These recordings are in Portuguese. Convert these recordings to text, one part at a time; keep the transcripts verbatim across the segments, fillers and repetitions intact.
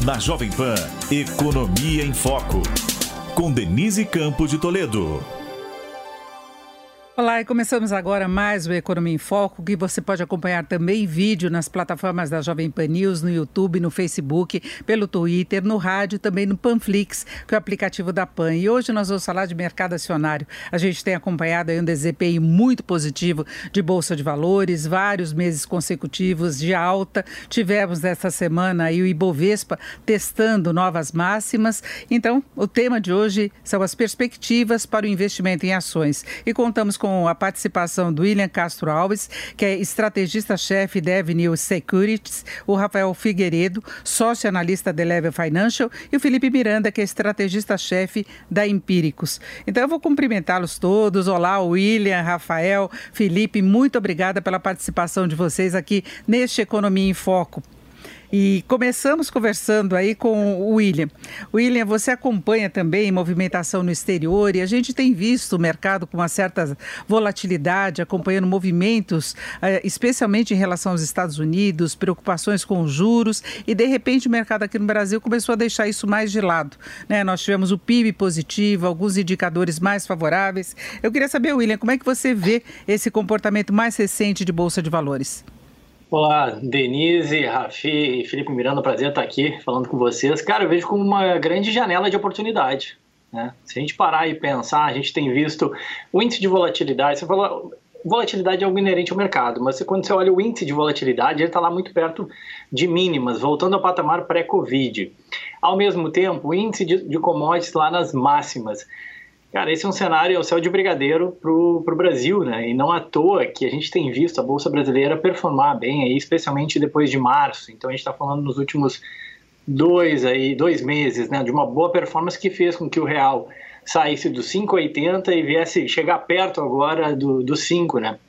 Na Jovem Pan, Economia em Foco, com Denise Campos de Toledo. Olá, e começamos agora mais o Economia em Foco, que você pode acompanhar também em vídeo nas plataformas da Jovem Pan News, no YouTube, no Facebook, pelo Twitter, no rádio, também no Panflix, que é o aplicativo da Pan. E hoje nós vamos falar de mercado acionário. A gente tem acompanhado aí um desempenho muito positivo de Bolsa de Valores, vários meses consecutivos de alta. Tivemos nesta semana aí o Ibovespa testando novas máximas. Então, o tema de hoje são as perspectivas para o investimento em ações. E contamos com com a participação do William Castro Alves, que é estrategista-chefe da Avenue Securities, o Rafael Figueiredo, sócio-analista da Level Financial, e o Felipe Miranda, que é estrategista-chefe da Empíricos. Então eu vou cumprimentá-los todos. Olá, William, Rafael, Felipe, muito obrigada pela participação de vocês aqui neste Economia em Foco. E começamos conversando aí com o William. William, você acompanha também movimentação no exterior e a gente tem visto o mercado com uma certa volatilidade, acompanhando movimentos, especialmente em relação aos Estados Unidos, preocupações com os juros e, de repente, o mercado aqui no Brasil começou a deixar isso mais de lado, né? Nós tivemos o P I B positivo, alguns indicadores mais favoráveis. Eu queria saber, William, como é que você vê esse comportamento mais recente de Bolsa de Valores? Olá, Denise, Rafi e Felipe Miranda, prazer estar aqui falando com vocês. Cara, eu vejo como uma grande janela de oportunidade, né? Se a gente parar e pensar, a gente tem visto o índice de volatilidade. Você falou, volatilidade é algo inerente ao mercado, mas quando você olha o índice de volatilidade, ele está lá muito perto de mínimas, voltando ao patamar pré-Covid. Ao mesmo tempo, o índice de, de commodities lá nas máximas. Cara, esse é um cenário, é o céu de brigadeiro para o Brasil, né? E não à toa que a gente tem visto a Bolsa Brasileira performar bem, aí, especialmente depois de março. Então a gente está falando nos últimos dois, aí, dois meses, né? De uma boa performance que fez com que o real saísse dos cinco e oitenta e viesse chegar perto agora do, do cinco, né?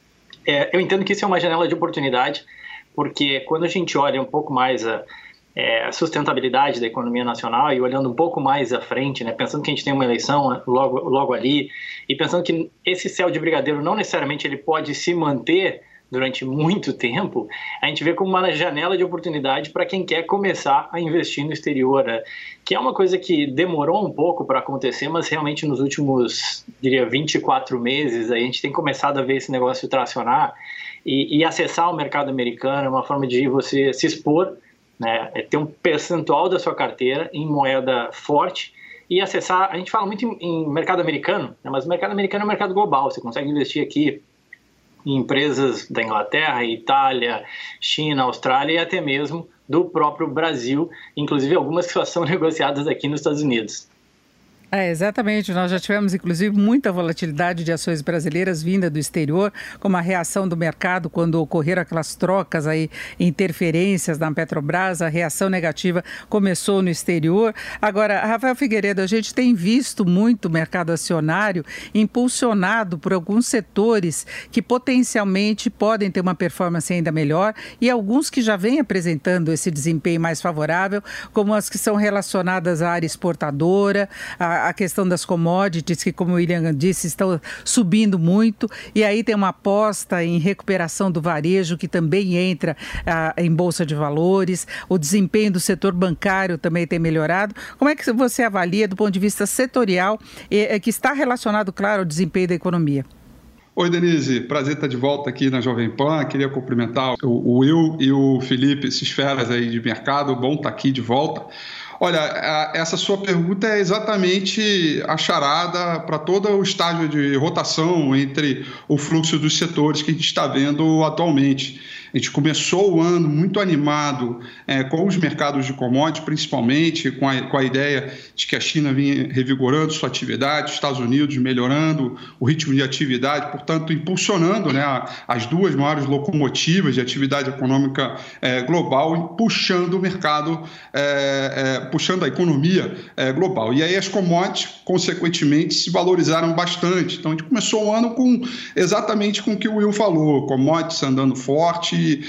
É, eu entendo que isso é uma janela de oportunidade, porque quando a gente olha um pouco mais a É, a sustentabilidade da economia nacional e olhando um pouco mais à frente, né, pensando que a gente tem uma eleição logo, logo ali e pensando que esse céu de brigadeiro não necessariamente ele pode se manter durante muito tempo, a gente vê como uma janela de oportunidade para quem quer começar a investir no exterior, né, que é uma coisa que demorou um pouco para acontecer, mas realmente nos últimos, diria, vinte e quatro meses a gente tem começado a ver esse negócio tracionar e, e acessar o mercado americano é uma forma de você se expor, né, é ter um percentual da sua carteira em moeda forte e acessar, a gente fala muito em, em mercado americano, né, mas o mercado americano é um mercado global, você consegue investir aqui em empresas da Inglaterra, Itália, China, Austrália e até mesmo do próprio Brasil, inclusive algumas que só são negociadas aqui nos Estados Unidos. É, exatamente, nós já tivemos inclusive muita volatilidade de ações brasileiras vinda do exterior, como a reação do mercado quando ocorreram aquelas trocas aí, interferências na Petrobras, a reação negativa começou no exterior. Agora, Rafael Figueiredo, a gente tem visto muito o mercado acionário impulsionado por alguns setores que potencialmente podem ter uma performance ainda melhor e alguns que já vêm apresentando esse desempenho mais favorável, como as que são relacionadas à área exportadora, a a questão das commodities, que, como o William disse, estão subindo muito, e aí tem uma aposta em recuperação do varejo, que também entra ah, em Bolsa de Valores, o desempenho do setor bancário também tem melhorado. Como é que você avalia, do ponto de vista setorial, eh, que está relacionado, claro, ao desempenho da economia? Oi, Denise, prazer estar de volta aqui na Jovem Pan. Queria cumprimentar o Will e o Felipe, esses feras aí de mercado, bom estar aqui de volta. Olha, essa sua pergunta é exatamente a charada para todo o estágio de rotação entre o fluxo dos setores que a gente está vendo atualmente. A gente começou o ano muito animado é, com os mercados de commodities, principalmente com a, com a ideia de que a China vinha revigorando sua atividade, os Estados Unidos melhorando o ritmo de atividade, portanto, impulsionando, né, as duas maiores locomotivas de atividade econômica é, global e puxando o mercado, é, é, puxando a economia é, global. E aí as commodities, consequentemente, se valorizaram bastante. Então, a gente começou o ano com exatamente com o que o Will falou, commodities andando forte envolve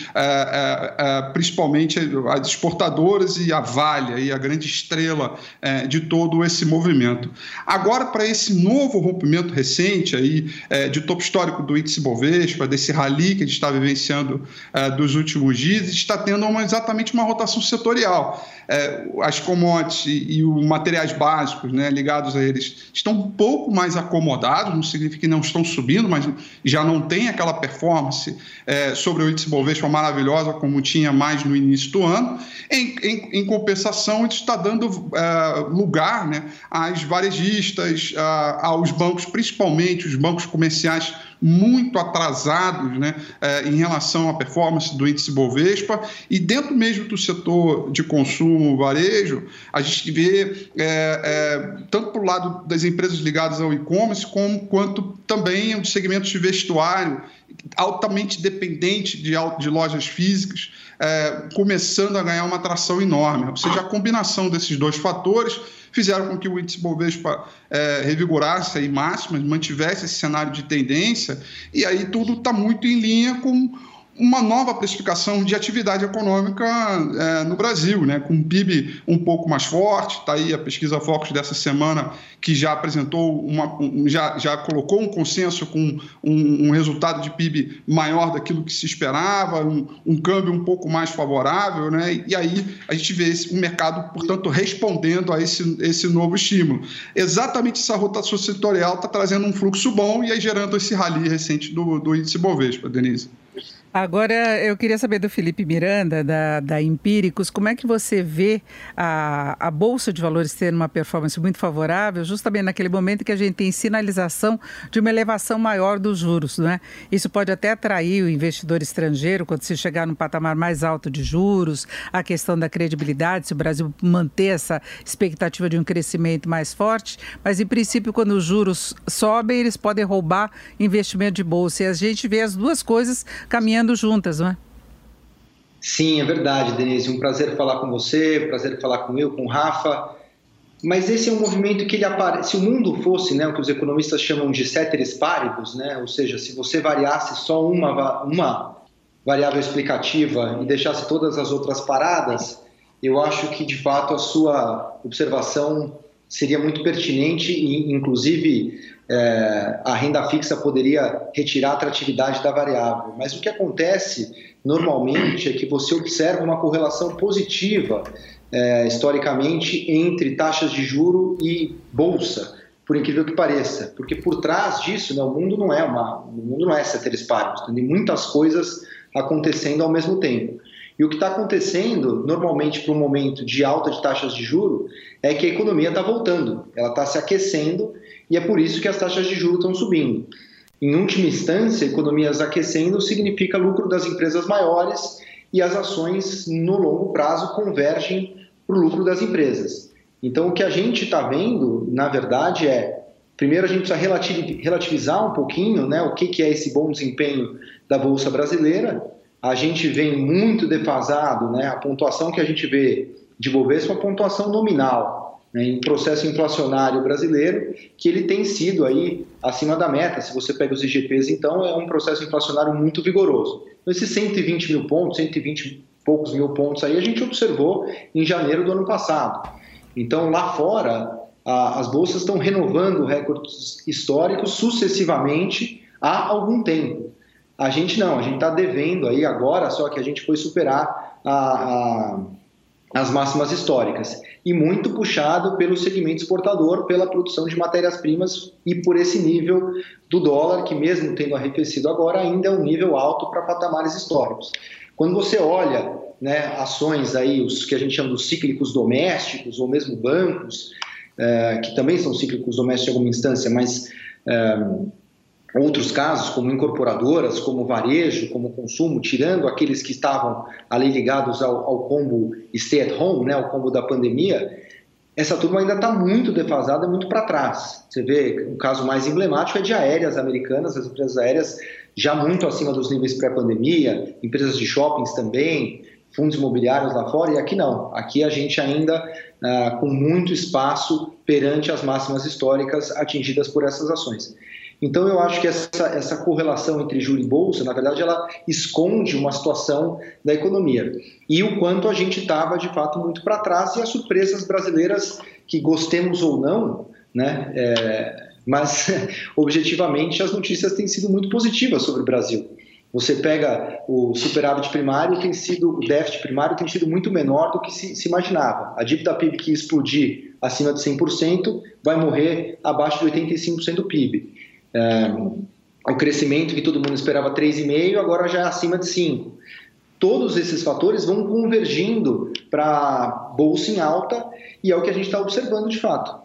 é, é, principalmente as exportadoras e a Vale, aí, a grande estrela é, de todo esse movimento. Agora, para esse novo rompimento recente aí, é, de topo histórico do índice Bovespa, desse rally que a gente está vivenciando é, dos últimos dias, está tendo uma, exatamente uma rotação setorial. É, as commodities e, e os materiais básicos, né, ligados a eles estão um pouco mais acomodados, não significa que não estão subindo, mas já não tem aquela performance é, sobre o índice Bovespa maravilhosa como tinha mais no início do ano. Em, em, em compensação, isso está dando é, lugar, né, às varejistas, a, aos bancos, principalmente os bancos comerciais muito atrasados, né, é, em relação à performance do índice Bovespa, e dentro mesmo do setor de consumo, varejo, a gente vê é, é, tanto para o lado das empresas ligadas ao e-commerce, como, quanto também os segmentos de vestuário, altamente dependente de, de lojas físicas, é, começando a ganhar uma atração enorme. Ou seja, a combinação desses dois fatores fizeram com que o índice Bovespa é, revigorasse aí máximas, mantivesse esse cenário de tendência, e aí tudo está muito em linha com uma nova precificação de atividade econômica é, no Brasil, né, com um P I B um pouco mais forte. Está aí a pesquisa Focus dessa semana, que já apresentou, uma, um, já, já colocou um consenso com um, um resultado de P I B maior daquilo que se esperava, um, um câmbio um pouco mais favorável, né, e aí a gente vê esse, o mercado, portanto, respondendo a esse, esse novo estímulo. Exatamente essa rotação setorial está trazendo um fluxo bom e aí gerando esse rally recente do, do índice Bovespa, Denise. Agora, eu queria saber do Felipe Miranda, da, da Empíricos, como é que você vê a, a Bolsa de Valores tendo uma performance muito favorável, justamente naquele momento que a gente tem sinalização de uma elevação maior dos juros, não é? Isso pode até atrair o investidor estrangeiro quando se chegar num patamar mais alto de juros, a questão da credibilidade, se o Brasil manter essa expectativa de um crescimento mais forte, mas, em princípio, quando os juros sobem, eles podem roubar investimento de bolsa, e a gente vê as duas coisas caminhando juntas, não é? Sim, é verdade, Denise. Um prazer falar com você, um prazer falar com eu, com o Rafa. Mas esse é um movimento que ele aparece. Se o mundo fosse, né, o que os economistas chamam de ceteris paribus, né, ou seja, se você variasse só uma, uma variável explicativa e deixasse todas as outras paradas, eu acho que, de fato, a sua observação seria muito pertinente e, inclusive, É, a renda fixa poderia retirar a atratividade da variável. Mas o que acontece normalmente é que você observa uma correlação positiva, é, historicamente, entre taxas de juro e bolsa, por incrível que pareça. Porque por trás disso, né, o mundo não é uma, o mundo não é ceteris paribus, tem muitas coisas acontecendo ao mesmo tempo. E o que está acontecendo, normalmente, para um momento de alta de taxas de juro, é que a economia está voltando, ela está se aquecendo, e é por isso que as taxas de juros estão subindo. Em última instância, economias aquecendo significa lucro das empresas maiores e as ações, no longo prazo, convergem para o lucro das empresas. Então, o que a gente está vendo, na verdade, é... Primeiro, a gente precisa relativizar um pouquinho, né, o que, que é esse bom desempenho da Bolsa Brasileira. A gente vem muito defasado, né, a pontuação que a gente vê de Bovespa é uma pontuação nominal, em processo inflacionário brasileiro, que ele tem sido aí acima da meta. Se você pega os I G Ps, então, é um processo inflacionário muito vigoroso. Então, esses cento e vinte mil pontos, cento e vinte e poucos mil pontos aí, a gente observou em janeiro do ano passado. Então, lá fora, a, as bolsas estão renovando recordes históricos sucessivamente há algum tempo. A gente não, a gente está devendo aí agora, só que a gente foi superar a... a as máximas históricas, e muito puxado pelo segmento exportador, pela produção de matérias-primas e por esse nível do dólar, que mesmo tendo arrefecido agora, ainda é um nível alto para patamares históricos. Quando você olha, né, ações aí, os que a gente chama dos cíclicos domésticos, ou mesmo bancos, é, que também são cíclicos domésticos em alguma instância, mas... É, outros casos, como incorporadoras, como varejo, como consumo, tirando aqueles que estavam ali ligados ao, ao combo stay at home, né, ao combo da pandemia, essa turma ainda está muito defasada, muito para trás. Você vê, um caso mais emblemático é de aéreas americanas, as empresas aéreas já muito acima dos níveis pré-pandemia, empresas de shoppings também, fundos imobiliários lá fora, e aqui não. Aqui a gente ainda ah, com muito espaço perante as máximas históricas atingidas por essas ações. Então, eu acho que essa, essa correlação entre juro e bolsa, na verdade, ela esconde uma situação da economia. E o quanto a gente estava, de fato, muito para trás, e as surpresas brasileiras, que gostemos ou não, né, é, mas, objetivamente, as notícias têm sido muito positivas sobre o Brasil. Você pega o superávit primário, tem sido, o déficit primário tem sido muito menor do que se, se imaginava. A dívida P I B que ia explodir acima de cem por cento vai morrer abaixo de oitenta e cinco por cento do P I B. É, o crescimento que todo mundo esperava três vírgula cinco por cento, agora já é acima de cinco por cento. Todos esses fatores vão convergindo para a bolsa em alta e é o que a gente está observando de fato.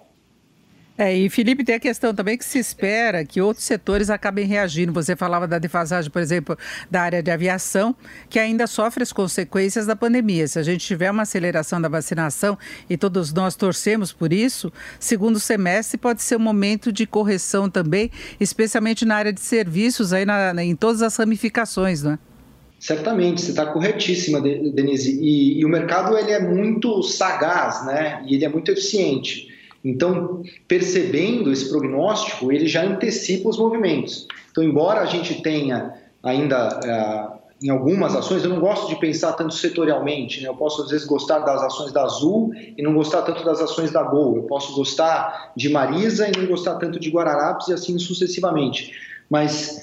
É, e Felipe, tem a questão também que se espera que outros setores acabem reagindo. Você falava da defasagem, por exemplo, da área de aviação, que ainda sofre as consequências da pandemia. Se a gente tiver uma aceleração da vacinação, e todos nós torcemos por isso, segundo semestre pode ser um momento de correção também, especialmente na área de serviços, aí na, em todas as ramificações, não é? Certamente, você está corretíssima, Denise. E, e o mercado ele é muito sagaz, né? E ele é muito eficiente. Então, percebendo esse prognóstico, ele já antecipa os movimentos. Então, embora a gente tenha ainda, uh, em algumas ações, eu não gosto de pensar tanto setorialmente, né? Eu posso, às vezes, gostar das ações da Azul e não gostar tanto das ações da Gol. Eu posso gostar de Marisa e não gostar tanto de Guararapes e assim sucessivamente. Mas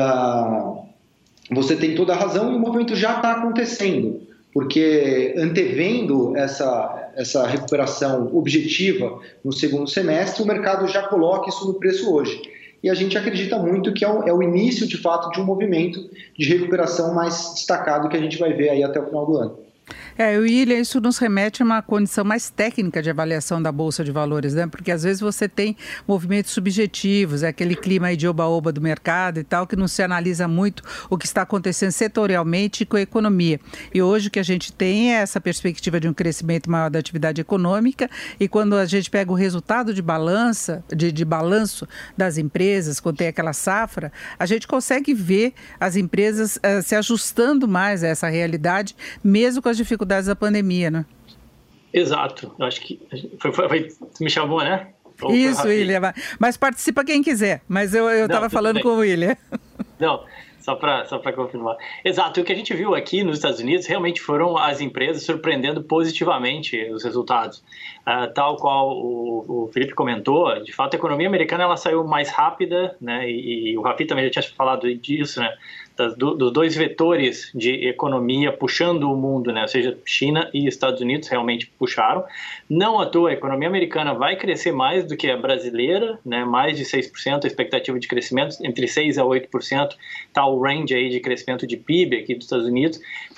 uh, você tem toda a razão e o movimento já está acontecendo, porque antevendo essa, essa recuperação objetiva no segundo semestre, o mercado já coloca isso no preço hoje. E a gente acredita muito que é o, é o início, de fato, de um movimento de recuperação mais destacado que a gente vai ver aí até o final do ano. É, William, isso nos remete a uma condição mais técnica de avaliação da Bolsa de Valores, né? Porque às vezes você tem movimentos subjetivos, é aquele clima aí de oba-oba do mercado e tal, que não se analisa muito o que está acontecendo setorialmente com a economia. E hoje o que a gente tem é essa perspectiva de um crescimento maior da atividade econômica, e quando a gente pega o resultado de balança, de, de balanço das empresas, quando tem aquela safra, a gente consegue ver as empresas uh, se ajustando mais a essa realidade, mesmo com as dificuldades da pandemia, né? Exato. Eu acho que foi, foi, foi, me chamou, né? Ou isso, William. Mas participa quem quiser. Mas eu estava falando bem com o William. Não, só para só para confirmar. Exato. O que a gente viu aqui nos Estados Unidos realmente foram as empresas surpreendendo positivamente os resultados. Uh, tal qual o, o Felipe comentou, de fato a economia americana ela saiu mais rápida, né? E, e o Rafi também já tinha falado disso, né? Das, do, dos dois vetores de economia puxando o mundo, né? Ou seja, China e Estados Unidos realmente puxaram. Não à toa, a economia americana vai crescer mais do que a brasileira, né? Mais de seis por cento, a expectativa de crescimento, entre seis por cento a oito por cento, está o range aí de crescimento de P I B aqui dos Estados Unidos.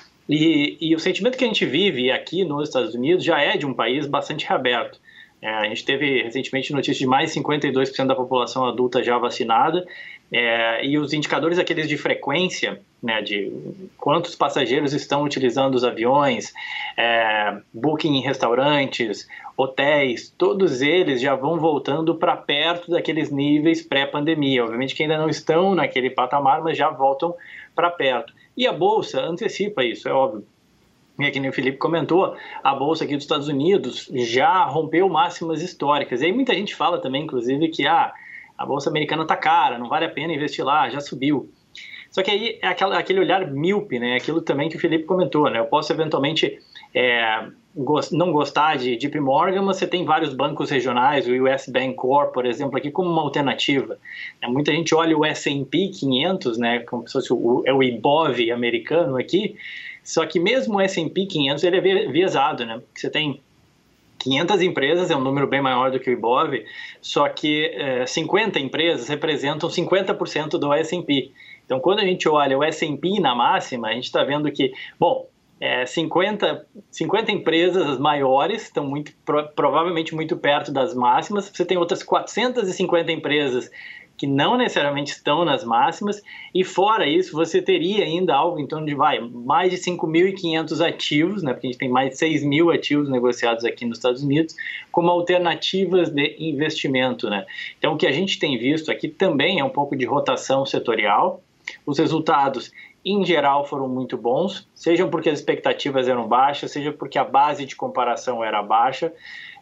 E, e o sentimento que a gente vive aqui nos Estados Unidos já é de um país bastante reaberto. É, a gente teve recentemente notícia de mais de cinquenta e dois por cento da população adulta já vacinada, é, e os indicadores aqueles de frequência, né, de quantos passageiros estão utilizando os aviões, é, booking em restaurantes, hotéis, todos eles já vão voltando para perto daqueles níveis pré-pandemia. Obviamente que ainda não estão naquele patamar, mas já voltam para perto. E a Bolsa antecipa isso, é óbvio. E aqui nem o Felipe comentou, a Bolsa aqui dos Estados Unidos já rompeu máximas históricas. E aí muita gente fala também, inclusive, que ah, a Bolsa americana está cara, não vale a pena investir lá, já subiu. Só que aí é aquela, aquele olhar míope, né? Aquilo também que o Felipe comentou, né? Eu posso eventualmente é, gost, não gostar de J P Morgan, mas você tem vários bancos regionais, o U S Bancorp, por exemplo, aqui como uma alternativa. É, muita gente olha o S and P quinhentos, né? Como se fosse o, é o I B O V americano aqui, só que mesmo o S and P quinhentos ele é viesado, né? Você tem quinhentas empresas, é um número bem maior do que o I B O V, só que é, cinquenta empresas representam cinquenta por cento do S and P. Então, quando a gente olha o S and P na máxima, a gente está vendo que, bom, é, cinquenta, cinquenta empresas maiores estão muito, pro, provavelmente muito perto das máximas, você tem outras quatrocentas e cinquenta empresas que não necessariamente estão nas máximas, e fora isso você teria ainda algo em torno de vai, mais de cinco mil e quinhentos ativos, né, porque a gente tem mais de seis mil ativos negociados aqui nos Estados Unidos, como alternativas de investimento, né? Então o que a gente tem visto aqui também é um pouco de rotação setorial. Os resultados em geral foram muito bons, sejam porque as expectativas eram baixas, seja porque a base de comparação era baixa,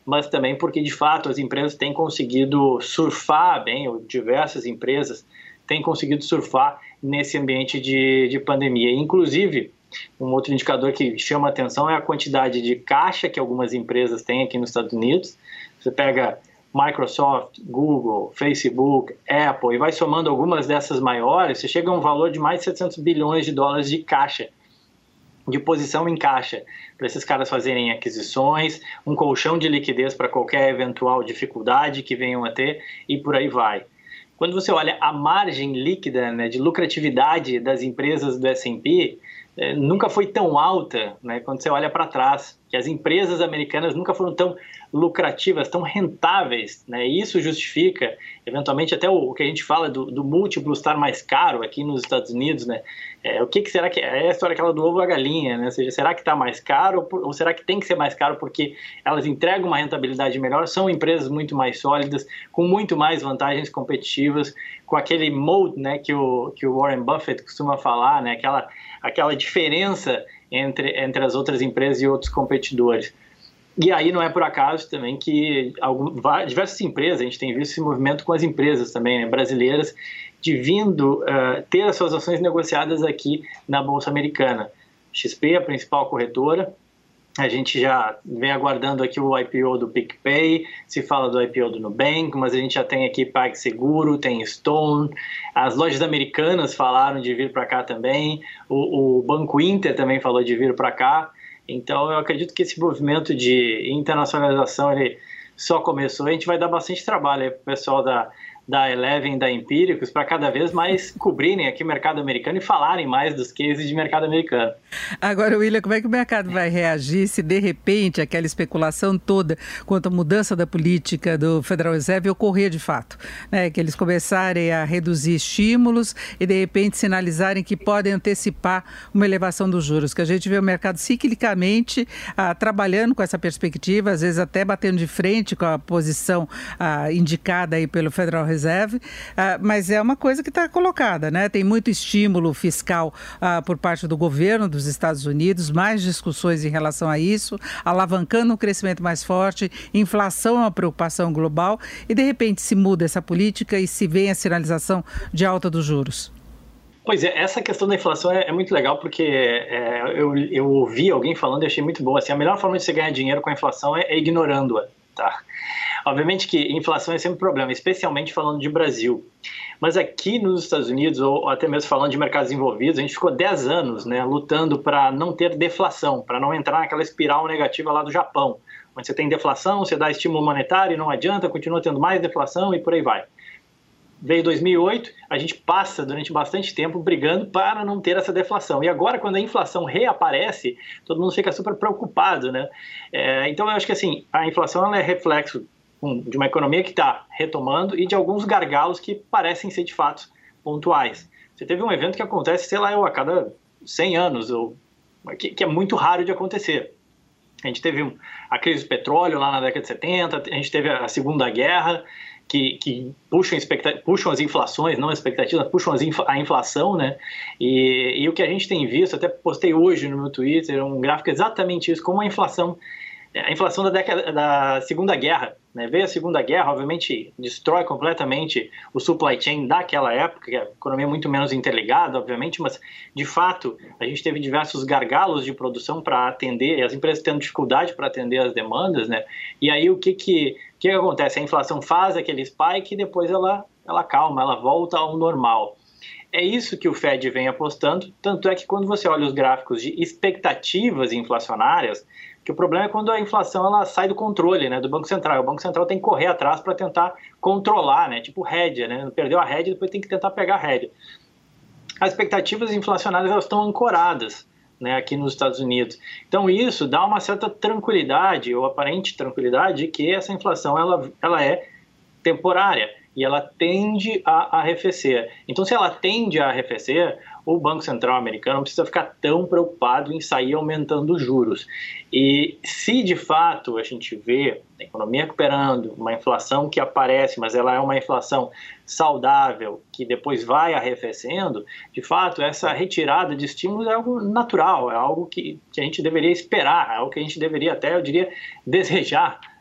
mas também porque, de fato, as empresas têm conseguido surfar bem, ou diversas empresas têm conseguido surfar nesse ambiente de, de pandemia. Inclusive, um outro indicador que chama a atenção é a quantidade de caixa que algumas empresas têm aqui nos Estados Unidos. Você pega Microsoft, Google, Facebook, Apple e vai somando algumas dessas maiores, você chega a um valor de mais de setecentos bilhões de dólares de caixa, de posição em caixa, para esses caras fazerem aquisições, um colchão de liquidez para qualquer eventual dificuldade que venham a ter e por aí vai. Quando você olha a margem líquida, né, de lucratividade das empresas do S and P, eh, nunca foi tão alta, né, quando você olha para trás, que as empresas americanas nunca foram tão lucrativas, tão rentáveis, né? E isso justifica, eventualmente, até o, o que a gente fala do, do múltiplo estar mais caro aqui nos Estados Unidos, né? É, o que, que será que é? É a história aquela do ovo e a galinha, né? Ou seja, será que está mais caro ou, ou será que tem que ser mais caro porque elas entregam uma rentabilidade melhor, são empresas muito mais sólidas, com muito mais vantagens competitivas, com aquele moat, né, que o, que o Warren Buffett costuma falar, né? Aquela, aquela diferença entre, entre as outras empresas e outros competidores. E aí não é por acaso também que algum, diversas empresas, a gente tem visto esse movimento com as empresas também, né, brasileiras, de vindo uh, ter as suas ações negociadas aqui na Bolsa Americana. X P, a principal corretora, a gente já vem aguardando aqui o I P O do PicPay, se fala do I P O do Nubank, mas a gente já tem aqui PagSeguro, tem Stone, as lojas americanas falaram de vir para cá também, o, o Banco Inter também falou de vir para cá. Então, eu acredito que esse movimento de internacionalização ele só começou. A gente vai dar bastante trabalho para o pessoal da, da Eleven, da Empíricos, para cada vez mais cobrirem aqui o mercado americano e falarem mais dos cases de mercado americano. Agora, William, como é que o mercado vai reagir se, de repente, aquela especulação toda quanto à mudança da política do Federal Reserve ocorrer de fato? Né? Que eles começarem a reduzir estímulos e, de repente, sinalizarem que podem antecipar uma elevação dos juros, que a gente vê o mercado ciclicamente ah, trabalhando com essa perspectiva, às vezes até batendo de frente com a posição ah, indicada aí pelo Federal Reserve, ah, mas é uma coisa que está colocada, né? Tem muito estímulo fiscal ah, por parte do governo dos Estados Unidos, mais discussões em relação a isso, alavancando um crescimento mais forte, inflação é uma preocupação global e, de repente, se muda essa política e se vê a sinalização de alta dos juros. Pois é, essa questão da inflação é, é muito legal porque é, eu, eu ouvi alguém falando e achei muito boa. Assim, a melhor forma de você ganhar dinheiro com a inflação é, é ignorando-a, tá? Obviamente que inflação é sempre um problema, especialmente falando de Brasil. Mas aqui nos Estados Unidos, ou até mesmo falando de mercados desenvolvidos, a gente ficou dez anos, né, lutando para não ter deflação, para não entrar naquela espiral negativa lá do Japão, onde você tem deflação, você dá estímulo monetário e não adianta, continua tendo mais deflação e por aí vai. Veio dois mil e oito, a gente passa durante bastante tempo brigando para não ter essa deflação. E agora, quando a inflação reaparece, todo mundo fica super preocupado, né? É, então, eu acho que assim, a inflação ela é reflexo um, de uma economia que está retomando e de alguns gargalos que parecem ser, de fato, pontuais. Você teve um evento que acontece, sei lá, eu, a cada cem anos, ou, que, que é muito raro de acontecer. A gente teve um, a crise do petróleo lá na década de setenta, a gente teve a Segunda Guerra, que, que puxam, puxam as inflações, não as expectativas, puxam as infla, a inflação, né? E, e o que a gente tem visto, até postei hoje no meu Twitter, um gráfico exatamente isso, como a inflação, a inflação da, década, da Segunda Guerra, né? Veio a Segunda Guerra, obviamente destrói completamente o supply chain daquela época, que a economia é muito menos interligada, obviamente, mas de fato a gente teve diversos gargalos de produção para atender, e as empresas tendo dificuldade para atender as demandas, né? E aí o que que, que que acontece? A inflação faz aquele spike e depois ela, ela calma, ela volta ao normal. É isso que o Fed vem apostando, tanto é que quando você olha os gráficos de expectativas inflacionárias, que o problema é quando a inflação ela sai do controle, né, do Banco Central. O Banco Central tem que correr atrás para tentar controlar, né, tipo rédea, né, perdeu a rédea, depois tem que tentar pegar a rédea. As expectativas inflacionárias elas estão ancoradas, né, aqui nos Estados Unidos. Então isso dá uma certa tranquilidade, ou aparente tranquilidade, de que essa inflação ela, ela é temporária e ela tende a arrefecer. Então se ela tende a arrefecer, o Banco Central americano não precisa ficar tão preocupado em sair aumentando os juros. E se de fato a gente vê a economia recuperando, uma inflação que aparece, mas ela é uma inflação saudável, que depois vai arrefecendo, de fato essa retirada de estímulos é algo natural, é algo que, que a gente deveria esperar, é algo que a gente deveria até, eu diria, desejar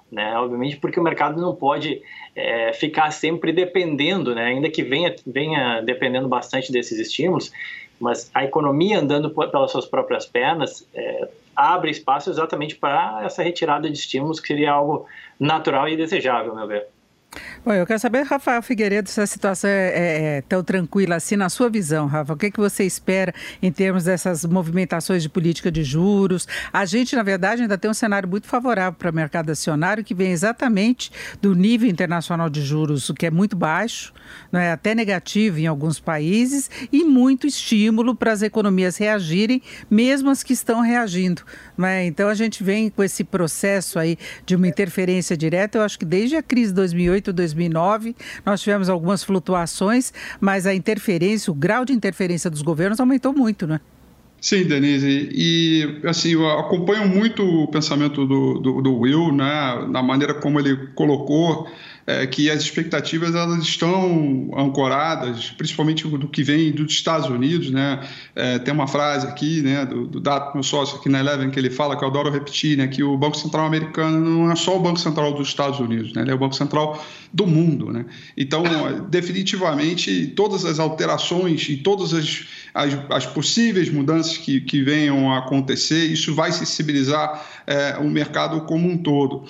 né? Obviamente porque o mercado não pode é, ficar sempre dependendo, né? Ainda que venha, venha dependendo bastante desses estímulos, mas a economia andando pelas suas próprias pernas é, abre espaço exatamente para essa retirada de estímulos, que seria algo natural e desejável, ao meu ver. Bom, eu quero saber, Rafael Figueiredo, se a situação é, é, é tão tranquila assim, na sua visão, Rafa. O que, é que você espera em termos dessas movimentações de política de juros? A gente, na verdade, ainda tem um cenário muito favorável para o mercado acionário, que vem exatamente do nível internacional de juros, o que é muito baixo, não é, até negativo em alguns países, e muito estímulo para as economias reagirem, mesmo as que estão reagindo. Não é? Então, a gente vem com esse processo aí de uma interferência direta. Eu acho que desde a crise de dois mil e oito, dois mil e nove, nós tivemos algumas flutuações, mas a interferência, o grau de interferência dos governos aumentou muito, né? Sim, Denise, e assim, eu acompanho muito o pensamento do, do, do Will, né, na maneira como ele colocou é, que as expectativas elas estão ancoradas, principalmente do que vem dos Estados Unidos, né? É, tem uma frase aqui, né, do, do Dato, meu sócio aqui na Eleven, que ele fala, que eu adoro repetir, né, que o Banco Central americano não é só o Banco Central dos Estados Unidos, né, ele é o Banco Central do mundo, né? Então, definitivamente, todas as alterações e todas as, as, as possíveis mudanças que, que venham a acontecer, isso vai sensibilizar é, o mercado como um todo.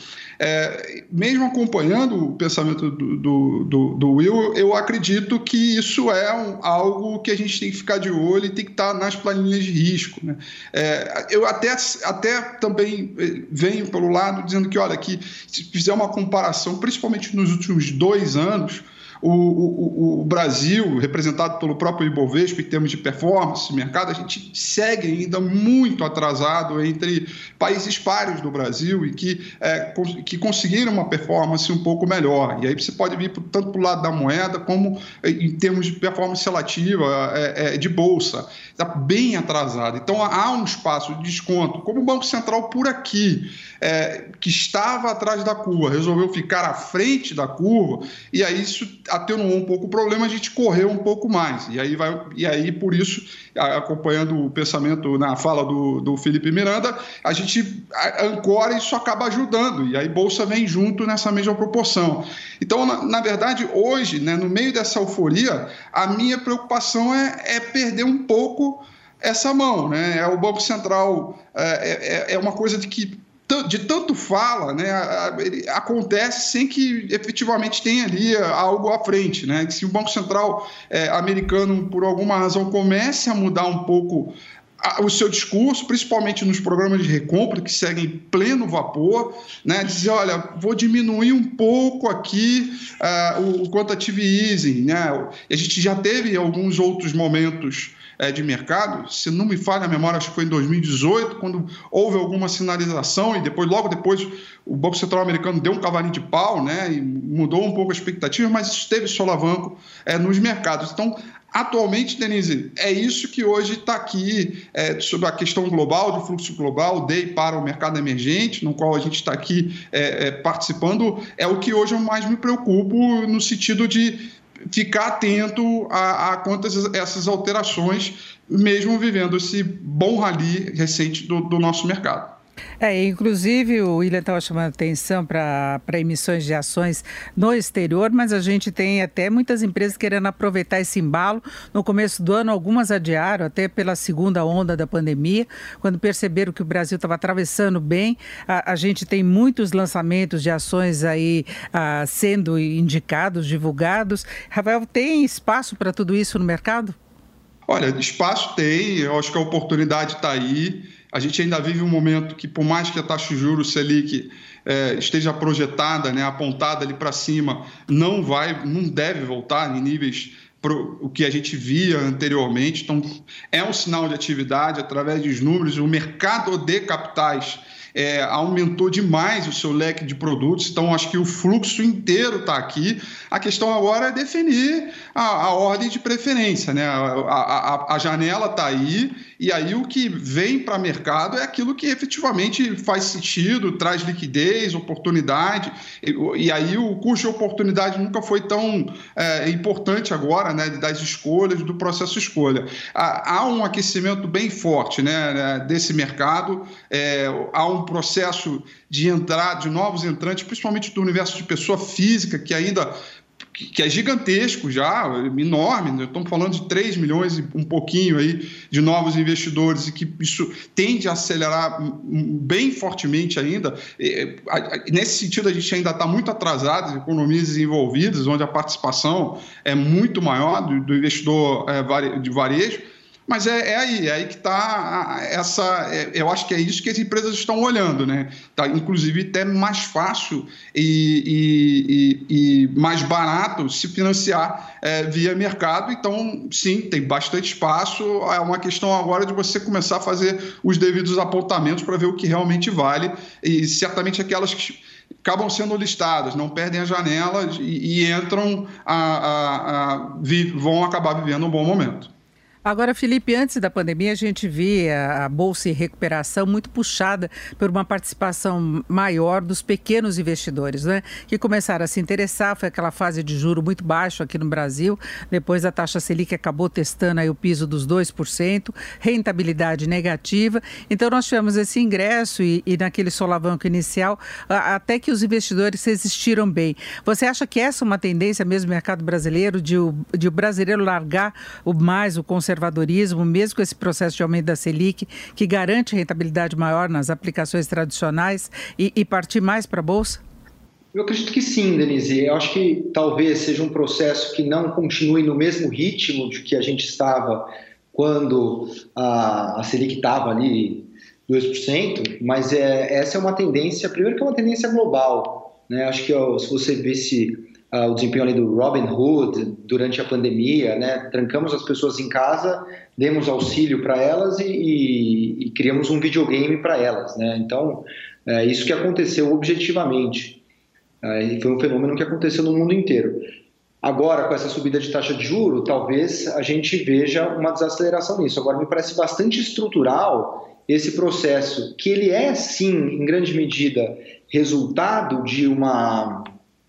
É, mesmo acompanhando o pensamento do, do, do, do Will, eu acredito que isso é um, algo que a gente tem que ficar de olho e tem que estar nas planilhas de risco, né? É, eu até, até também venho pelo lado dizendo que, olha, que se fizer uma comparação, principalmente nos últimos dois anos, O, o, o Brasil, representado pelo próprio Ibovespa, em termos de performance de mercado, a gente segue ainda muito atrasado entre países páreos do Brasil e que, é, que conseguiram uma performance um pouco melhor. E aí você pode vir tanto para o lado da moeda como em termos de performance relativa é, é, de bolsa. Está bem atrasado. Então há um espaço de desconto. Como o Banco Central por aqui, é, que estava atrás da curva, resolveu ficar à frente da curva, e aí isso atenuou um pouco o problema, a gente correu um pouco mais. E aí, vai, e aí por isso, acompanhando o pensamento na fala do, do Felipe Miranda, a gente ancora e isso acaba ajudando. E aí bolsa vem junto nessa mesma proporção. Então, na, na verdade, hoje, né, no meio dessa euforia, a minha preocupação é, é perder um pouco essa mão, né? É o Banco Central, é, é, é uma coisa de que de tanto fala, né, acontece sem que efetivamente tenha ali algo à frente, né? Se o Banco Central é, americano, por alguma razão, comece a mudar um pouco a, o seu discurso, principalmente nos programas de recompra, que seguem em pleno vapor, né, dizer, olha, vou diminuir um pouco aqui uh, o, o quantitative easing, né? A gente já teve alguns outros momentos de mercado, se não me falha a memória, acho que foi em dois mil e dezoito, quando houve alguma sinalização e depois, logo depois o Banco Central americano deu um cavalinho de pau, né, e mudou um pouco a expectativa, mas isso teve solavanco é, nos mercados. Então, atualmente, Denise, é isso que hoje está aqui é, sobre a questão global, do fluxo global, o D E I para o mercado emergente, no qual a gente está aqui é, é, participando, é o que hoje eu mais me preocupo no sentido de ficar atento a, a quantas essas alterações, mesmo vivendo esse bom rally recente do, do nosso mercado. É, inclusive o William estava chamando atenção para emissões de ações no exterior, mas a gente tem até muitas empresas querendo aproveitar esse embalo. No começo do ano, algumas adiaram, até pela segunda onda da pandemia, quando perceberam que o Brasil estava atravessando bem. A, a gente tem muitos lançamentos de ações aí a, sendo indicados, divulgados. Rafael, tem espaço para tudo isso no mercado? Olha, espaço tem, eu acho que a oportunidade está aí. A gente ainda vive um momento que, por mais que a taxa de juros Selic é, esteja projetada, né, apontada ali para cima, não vai, não deve voltar em níveis pro, o que a gente via anteriormente. Então, é um sinal de atividade através dos números. O mercado de capitais É, aumentou demais o seu leque de produtos, então acho que o fluxo inteiro está aqui. A questão agora é definir a, a ordem de preferência, né? A, a, a janela está aí, e aí o que vem para o mercado é aquilo que efetivamente faz sentido, traz liquidez, oportunidade, e, e aí o custo de oportunidade nunca foi tão é, importante agora, né, das escolhas, do processo escolha. Há, há um aquecimento bem forte, né, desse mercado, é, há um um processo de entrada de novos entrantes, principalmente do universo de pessoa física, que ainda que é gigantesco já, enorme, né? Estamos falando de três milhões e um pouquinho aí de novos investidores e que isso tende a acelerar bem fortemente ainda. Nesse sentido, a gente ainda está muito atrasado, economias desenvolvidas, onde a participação é muito maior do, do investidor é, de varejo. Mas é, é aí, é aí que está essa... É, eu acho que é isso que as empresas estão olhando, né? Tá, inclusive, até mais fácil e, e, e, e mais barato se financiar é, via mercado. Então, sim, tem bastante espaço. É uma questão agora de você começar a fazer os devidos apontamentos para ver o que realmente vale. E certamente aquelas que acabam sendo listadas, não perdem a janela e, e entram, a, a, a, vão acabar vivendo um bom momento. Agora, Felipe, antes da pandemia, a gente via a Bolsa em recuperação muito puxada por uma participação maior dos pequenos investidores, né? Que começaram a se interessar. Foi aquela fase de juro muito baixo aqui no Brasil. Depois a taxa Selic acabou testando aí o piso dos dois por cento, rentabilidade negativa. Então, nós tivemos esse ingresso e, e naquele solavanco inicial, a, até que os investidores resistiram bem. Você acha que essa é uma tendência mesmo no mercado brasileiro, de o, de o brasileiro largar o mais o conservadorismo, conservadorismo, mesmo com esse processo de aumento da Selic, que garante rentabilidade maior nas aplicações tradicionais e, e partir mais para a Bolsa? Eu acredito que sim, Denise. Eu acho que talvez seja um processo que não continue no mesmo ritmo de que a gente estava quando a, a Selic estava ali dois por cento, mas é, essa é uma tendência, primeiro que é uma tendência global, né? Acho que ó, se você visse Uh, o desempenho ali do Robin Hood durante a pandemia, né? Trancamos as pessoas em casa, demos auxílio para elas e, e, e criamos um videogame para elas, né? Então, é isso que aconteceu objetivamente. Uh, foi um fenômeno que aconteceu no mundo inteiro. Agora, com essa subida de taxa de juros, talvez a gente veja uma desaceleração nisso. Agora, me parece bastante estrutural esse processo, que ele é, sim, em grande medida, resultado de uma...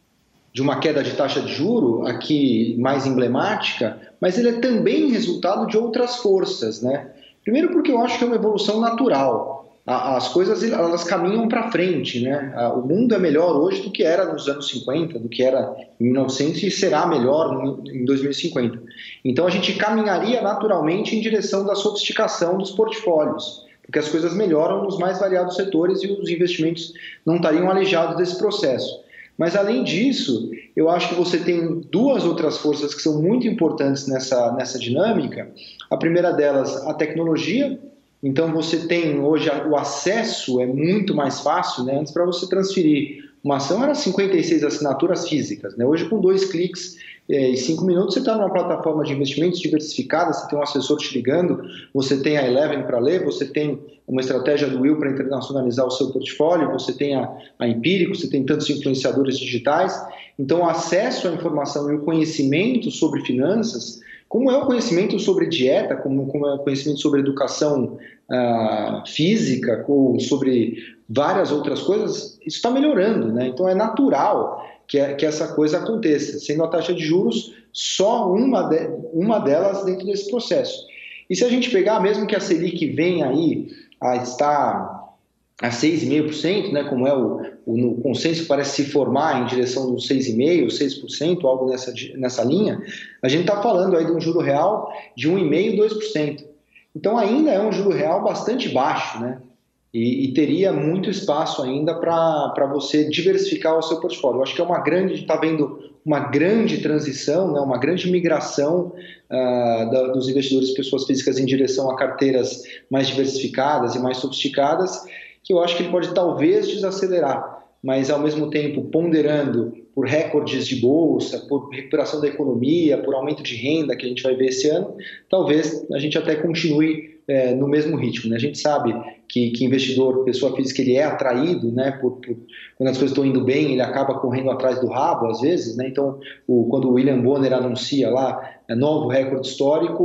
de uma queda de taxa de juro aqui mais emblemática, mas ele é também resultado de outras forças, né? Primeiro porque eu acho que é uma evolução natural. As coisas elas caminham para frente, né? O mundo é melhor hoje do que era nos anos cinquenta, do que era em mil e novecentos e será melhor em dois mil e cinquenta. Então a gente caminharia naturalmente em direção da sofisticação dos portfólios, porque as coisas melhoram nos mais variados setores e os investimentos não estariam aleijados desse processo. Mas, além disso, eu acho que você tem duas outras forças que são muito importantes nessa, nessa dinâmica. A primeira delas, a tecnologia. Então, você tem hoje o acesso é muito mais fácil, né? Antes, para você transferir uma ação, era cinquenta e seis assinaturas físicas, né? Hoje, com dois cliques e cinco minutos, você está numa plataforma de investimentos diversificada, você tem um assessor te ligando, você tem a Eleven para ler, você tem uma estratégia do Will para internacionalizar o seu portfólio, você tem a, a Empírico, você tem tantos influenciadores digitais. Então, o acesso à informação e o conhecimento sobre finanças, como é o conhecimento sobre dieta, como, como é o conhecimento sobre educação uh, física, ou sobre várias outras coisas, isso está melhorando, né? Então, é natural que, é, que essa coisa aconteça, sendo a taxa de juros só uma, de, uma delas dentro desse processo. E se a gente pegar, mesmo que a Selic venha aí a estar a seis vírgula cinco por cento, né, como é o, o, o consenso que parece se formar em direção dos seis vírgula cinco por cento, seis por cento, algo nessa, nessa linha, a gente está falando aí de um juro real de um vírgula cinco por cento, dois por cento. Então ainda é um juro real bastante baixo, né? E, e teria muito espaço ainda para você diversificar o seu portfólio. Eu acho que é uma grande, está vendo uma grande transição, né, uma grande migração uh, da, dos investidores pessoas físicas em direção a carteiras mais diversificadas e mais sofisticadas, que eu acho que ele pode talvez desacelerar, mas ao mesmo tempo ponderando por recordes de bolsa, por recuperação da economia, por aumento de renda que a gente vai ver esse ano, talvez a gente até continue é, no mesmo ritmo, né? A gente sabe que, que investidor, pessoa física, ele é atraído, né, por, por, quando as coisas estão indo bem, ele acaba correndo atrás do rabo, às vezes, né? Então, o, quando o William Bonner anuncia lá é, novo recorde histórico,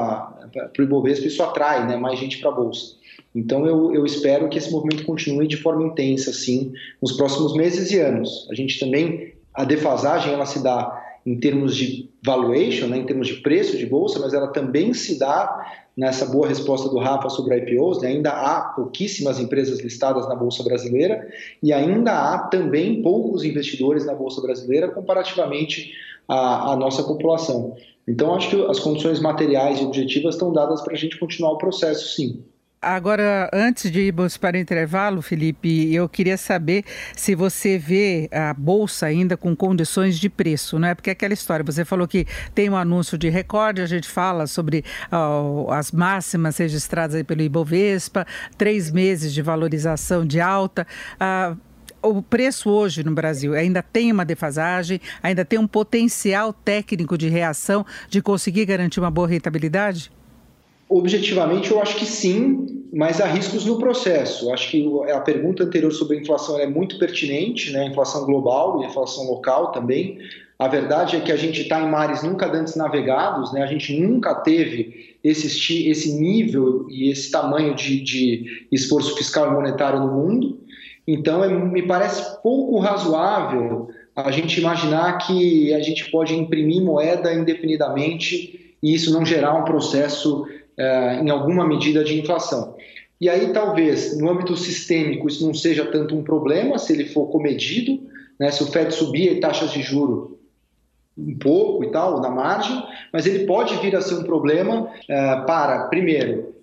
para o Ibovespa isso atrai, né, mais gente para a Bolsa. Então, eu, eu espero que esse movimento continue de forma intensa, sim, nos próximos meses e anos. A gente também, a defasagem, ela se dá em termos de valuation, né, em termos de preço de bolsa, mas ela também se dá nessa boa resposta do Rafa sobre I P Os, né? Ainda há pouquíssimas empresas listadas na Bolsa Brasileira e ainda há também poucos investidores na Bolsa Brasileira comparativamente à, à nossa população. Então, acho que as condições materiais e objetivas estão dadas para a gente continuar o processo, sim. Agora, antes de irmos para o intervalo, Felipe, eu queria saber se você vê a Bolsa ainda com condições de preço, não é? Porque é aquela história, você falou que tem um anúncio de recorde, a gente fala sobre uh, as máximas registradas aí pelo Ibovespa, três meses de valorização de alta. Uh, O preço hoje no Brasil ainda tem uma defasagem, ainda tem um potencial técnico de reação de conseguir garantir uma boa rentabilidade? Objetivamente, eu acho que sim, mas há riscos no processo. Eu acho que a pergunta anterior sobre a inflação é muito pertinente, né? A inflação global e a inflação local também. A verdade é que a gente está em mares nunca antes navegados, né? A gente nunca teve esse, esse nível e esse tamanho de, de esforço fiscal e monetário no mundo. Então, é, me parece pouco razoável a gente imaginar que a gente pode imprimir moeda indefinidamente e isso não gerar um processo, é, em alguma medida, de inflação. E aí, talvez, no âmbito sistêmico, isso não seja tanto um problema, se ele for comedido, né, se o F E D subir taxas de juros um pouco e tal, na margem, mas ele pode vir a ser um problema é, para, primeiro,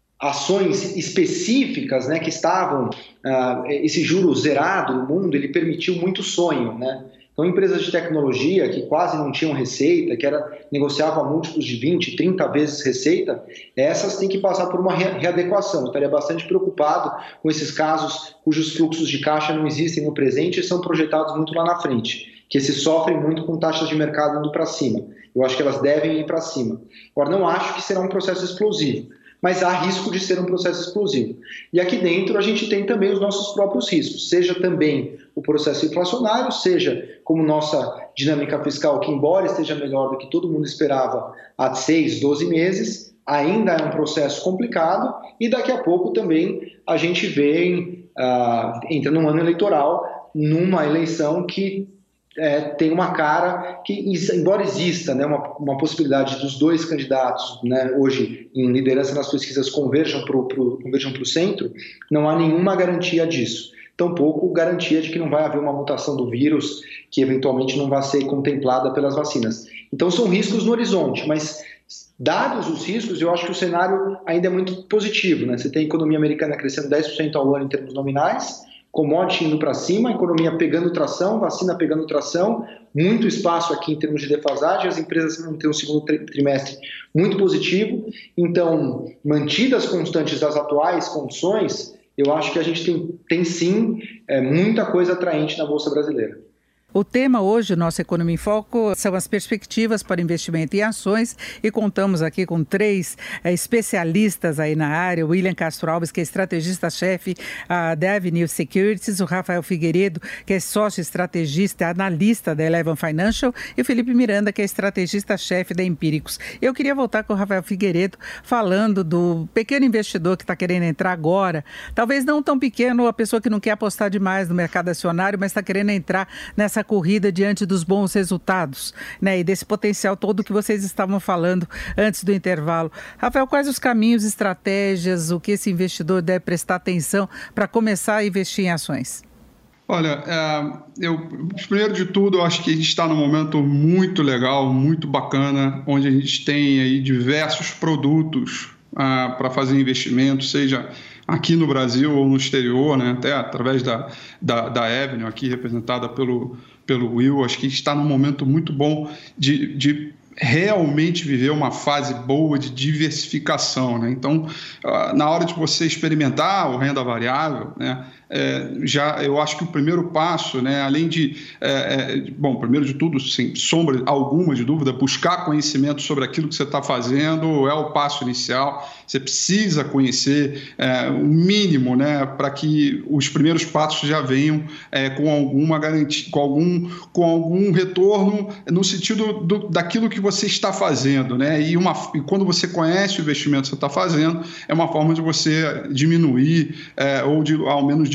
ações específicas, né, que estavam, uh, esse juro zerado no mundo, ele permitiu muito sonho, né? Então, empresas de tecnologia que quase não tinham receita, que era, negociavam a múltiplos de vinte, trinta vezes receita, essas têm que passar por uma readequação. Eu estaria bastante preocupado com esses casos cujos fluxos de caixa não existem no presente e são projetados muito lá na frente, que esses sofrem muito com taxas de mercado indo para cima. Eu acho que elas devem ir para cima. Agora, não acho que será um processo explosivo, mas há risco de ser um processo explosivo. E aqui dentro a gente tem também os nossos próprios riscos, seja também o processo inflacionário, seja como nossa dinâmica fiscal, que embora esteja melhor do que todo mundo esperava há seis, doze meses, ainda é um processo complicado e daqui a pouco também a gente vem, uh, entra num ano eleitoral, numa eleição que É, tem uma cara que, embora exista, né, uma, uma possibilidade dos dois candidatos, né, hoje em liderança nas pesquisas converjam para o converjam pro centro, não há nenhuma garantia disso. Tampouco garantia de que não vai haver uma mutação do vírus que eventualmente não vai ser contemplada pelas vacinas. Então são riscos no horizonte, mas dados os riscos, eu acho que o cenário ainda é muito positivo, né? Você tem a economia americana crescendo dez por cento ao ano em termos nominais, commodity indo para cima, a economia pegando tração, vacina pegando tração, muito espaço aqui em termos de defasagem, as empresas vão ter um segundo trimestre muito positivo, então, mantidas constantes as atuais condições, eu acho que a gente tem, tem sim é, muita coisa atraente na Bolsa Brasileira. O tema hoje, nossa Economia em Foco, são as perspectivas para investimento em ações e contamos aqui com três é, especialistas aí na área, o William Castro Alves, que é estrategista-chefe uh, da Avenue Securities, o Rafael Figueiredo, que é sócio estrategista, analista da Eleven Financial e o Felipe Miranda, que é estrategista-chefe da Empíricos. Eu queria voltar com o Rafael Figueiredo falando do pequeno investidor que está querendo entrar agora, talvez não tão pequeno, a pessoa que não quer apostar demais no mercado acionário, mas está querendo entrar nessa corrida diante dos bons resultados, né, e desse potencial todo que vocês estavam falando antes do intervalo. Rafael, quais os caminhos, estratégias, o que esse investidor deve prestar atenção para começar a investir em ações? Olha, é, eu, primeiro de tudo, eu acho que a gente está num momento muito legal, muito bacana, onde a gente tem aí diversos produtos ah, para fazer investimento, seja aqui no Brasil ou no exterior, né? Até através da, da, da Avenue, aqui representada pelo, pelo Will. Acho que está num momento muito bom de, de realmente viver uma fase boa de diversificação, né? Então, na hora de você experimentar o renda variável, né, é, já eu acho que o primeiro passo, né, além de, é, é, bom, primeiro de tudo, sem sombra alguma de dúvida, buscar conhecimento sobre aquilo que você está fazendo é o passo inicial. Você precisa conhecer é, o mínimo, né, para que os primeiros passos já venham é, com alguma garantia, com algum, com algum retorno no sentido do, daquilo que você está fazendo, né? E, uma, e quando você conhece o investimento que você está fazendo, é uma forma de você diminuir é, ou de, ao menos de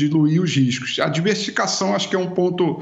diluir os riscos. A diversificação acho que é um ponto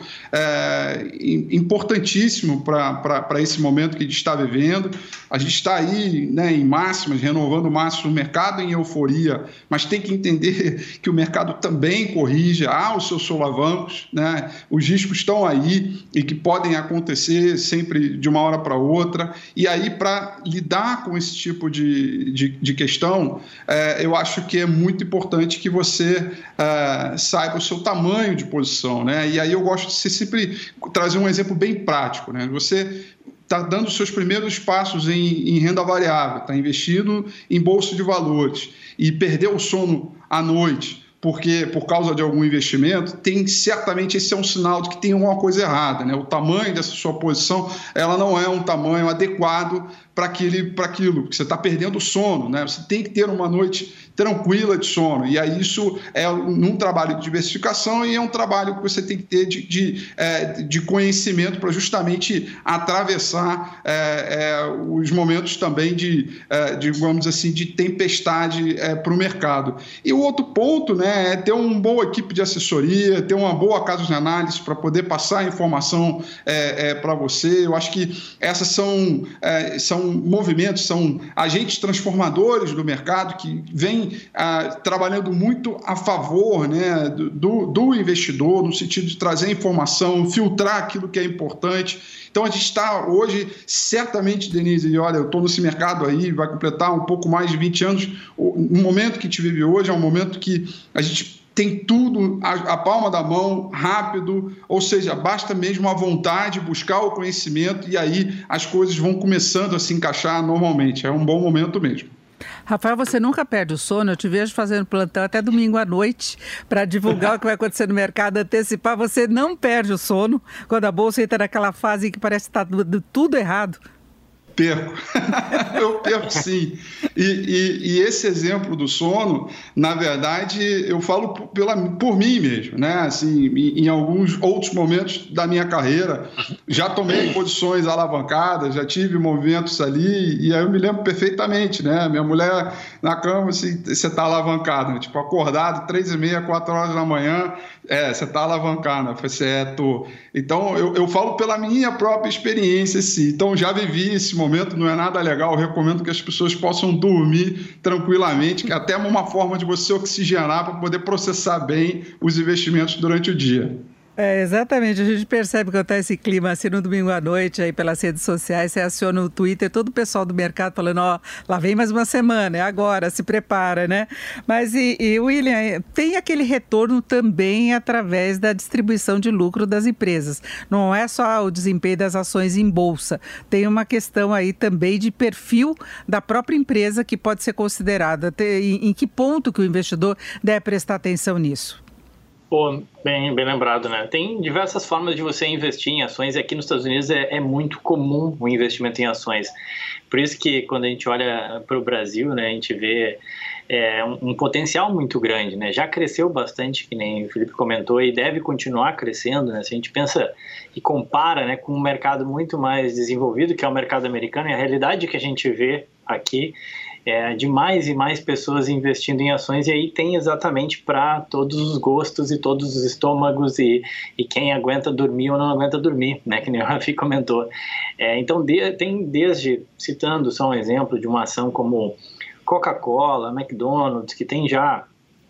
é, importantíssimo para esse momento que a gente está vivendo. A gente está aí, né, em máximas, renovando máximas no mercado em euforia, mas tem que entender que o mercado também corrige, há os seus solavancos, né? Os riscos estão aí e que podem acontecer sempre de uma hora para outra. E aí, para lidar com esse tipo de, de, de questão, é, eu acho que é muito importante que você é, saiba o seu tamanho de posição, né? E aí eu gosto de sempre trazer um exemplo bem prático, né? Você está dando os seus primeiros passos em, em renda variável, está investindo em bolsa de valores e perdeu o sono à noite porque por causa de algum investimento, tem certamente esse é um sinal de que tem alguma coisa errada, né? O tamanho dessa sua posição, ela não é um tamanho adequado para aquilo, porque você está perdendo o sono, né? Você tem que ter uma noite tranquila de sono, e aí isso é um trabalho de diversificação e é um trabalho que você tem que ter de, de, de conhecimento para justamente atravessar é, é, os momentos também de, é, digamos assim, de tempestade é, para o mercado. E o outro ponto, né, é ter uma boa equipe de assessoria, ter uma boa casa de análise para poder passar a informação é, é, para você. Eu acho que essas são, é, são movimentos, são agentes transformadores do mercado que vêm ah, trabalhando muito a favor, né, do, do investidor, no sentido de trazer informação, filtrar aquilo que é importante. Então, a gente está hoje, certamente, Denise, e olha, eu estou nesse mercado aí, vai completar um pouco mais de vinte anos. O, o momento que a gente vive hoje é um momento que a gente tem tudo à, à palma da mão, rápido, ou seja, basta mesmo a vontade, buscar o conhecimento e aí as coisas vão começando a se encaixar normalmente. É um bom momento mesmo. Rafael, você nunca perde o sono? Eu te vejo fazendo plantão até domingo à noite para divulgar o que vai acontecer no mercado, antecipar. Você não perde o sono quando a bolsa entra naquela fase que parece que está tudo errado? Perco, eu perco sim. E, e, e esse exemplo do sono, na verdade, eu falo pela, por mim mesmo, né? Assim, em, em alguns outros momentos da minha carreira, já tomei posições alavancadas, já tive movimentos ali, e aí eu me lembro perfeitamente, né? Minha mulher na cama, assim, você está alavancado, né? Tipo, acordado, três e meia, quatro horas da manhã, é, você está alavancado. Eu falei, é, tô. Então, eu, eu falo pela minha própria experiência, assim. Então, já vivi esse momento, não é nada legal. Eu recomendo que as pessoas possam dormir tranquilamente, que é até uma forma de você oxigenar para poder processar bem os investimentos durante o dia. É, exatamente, a gente percebe quando está esse clima assim no domingo à noite aí pelas redes sociais, você aciona o Twitter, todo o pessoal do mercado falando, ó, lá vem mais uma semana, é agora, se prepara, né? Mas e, e William, tem aquele retorno também através da distribuição de lucro das empresas, não é só o desempenho das ações em bolsa, tem uma questão aí também de perfil da própria empresa que pode ser considerada, em, em que ponto que o investidor deve prestar atenção nisso? Pô, bem, bem lembrado, né? Tem diversas formas de você investir em ações e aqui nos Estados Unidos é, é muito comum o investimento em ações. Por isso que quando a gente olha para o Brasil, né, a gente vê é, um, um potencial muito grande, né? Já cresceu bastante, que nem o Felipe comentou, e deve continuar crescendo, né? Se a gente pensa e compara, né, com um mercado muito mais desenvolvido, que é o mercado americano, e a realidade que a gente vê aqui é de mais e mais pessoas investindo em ações, e aí tem exatamente para todos os gostos e todos os estômagos e, e quem aguenta dormir ou não aguenta dormir, né, que nem o Rafi comentou. É, então de, tem desde, citando só um exemplo de uma ação como Coca-Cola, McDonald's, que tem já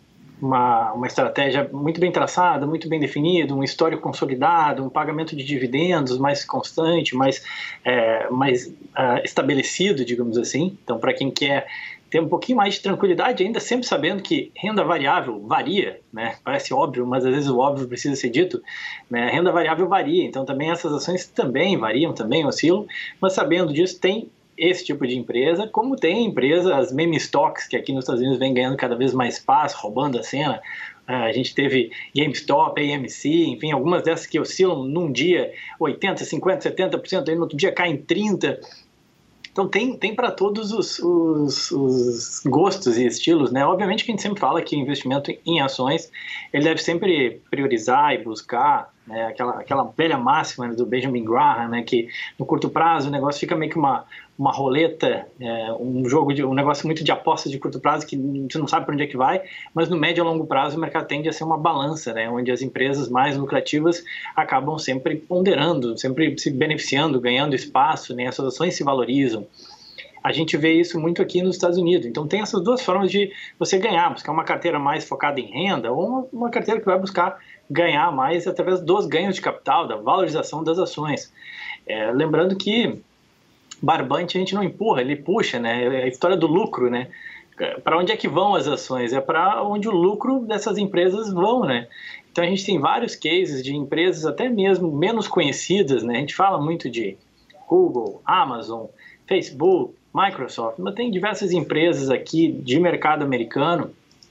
Uma, uma estratégia muito bem traçada, muito bem definida, um histórico consolidado, um pagamento de dividendos mais constante, mais, é, mais uh, estabelecido, digamos assim. Então, para quem quer ter um pouquinho mais de tranquilidade, ainda sempre sabendo que renda variável varia, né? Parece óbvio, mas às vezes o óbvio precisa ser dito, né? Renda variável varia, então também essas ações também variam, também oscilam, mas sabendo disso, tem esse tipo de empresa, como tem empresas, as meme stocks, que aqui nos Estados Unidos vem ganhando cada vez mais espaço, roubando a cena. A gente teve GameStop, A M C, enfim, algumas dessas que oscilam num dia oitenta, cinquenta, setenta por cento, aí no outro dia caem trinta por cento. Então tem, tem para todos os, os, os gostos e estilos, né? Obviamente que a gente sempre fala que investimento em ações, ele deve sempre priorizar e buscar né? Aquela, aquela velha máxima do Benjamin Graham, né? Que no curto prazo o negócio fica meio que uma, uma roleta, é, um jogo, de, um negócio muito de apostas de curto prazo que você não sabe para onde é que vai, mas no médio e longo prazo o mercado tende a ser uma balança, né? Onde as empresas mais lucrativas acabam sempre ponderando, sempre se beneficiando, ganhando espaço, né? As suas ações se valorizam. A gente vê isso muito aqui nos Estados Unidos. Então tem essas duas formas de você ganhar, buscar uma carteira mais focada em renda ou uma, uma carteira que vai buscar ganhar mais através dos ganhos de capital, da valorização das ações. É, lembrando que barbante a gente não empurra, ele puxa, né? É a história do lucro, né? Para onde é que vão as ações? É para onde o lucro dessas empresas vão, né? Então a gente tem vários cases de empresas até mesmo menos conhecidas, né? A gente fala muito de Google, Amazon, Facebook, Microsoft, mas tem diversas empresas aqui de mercado americano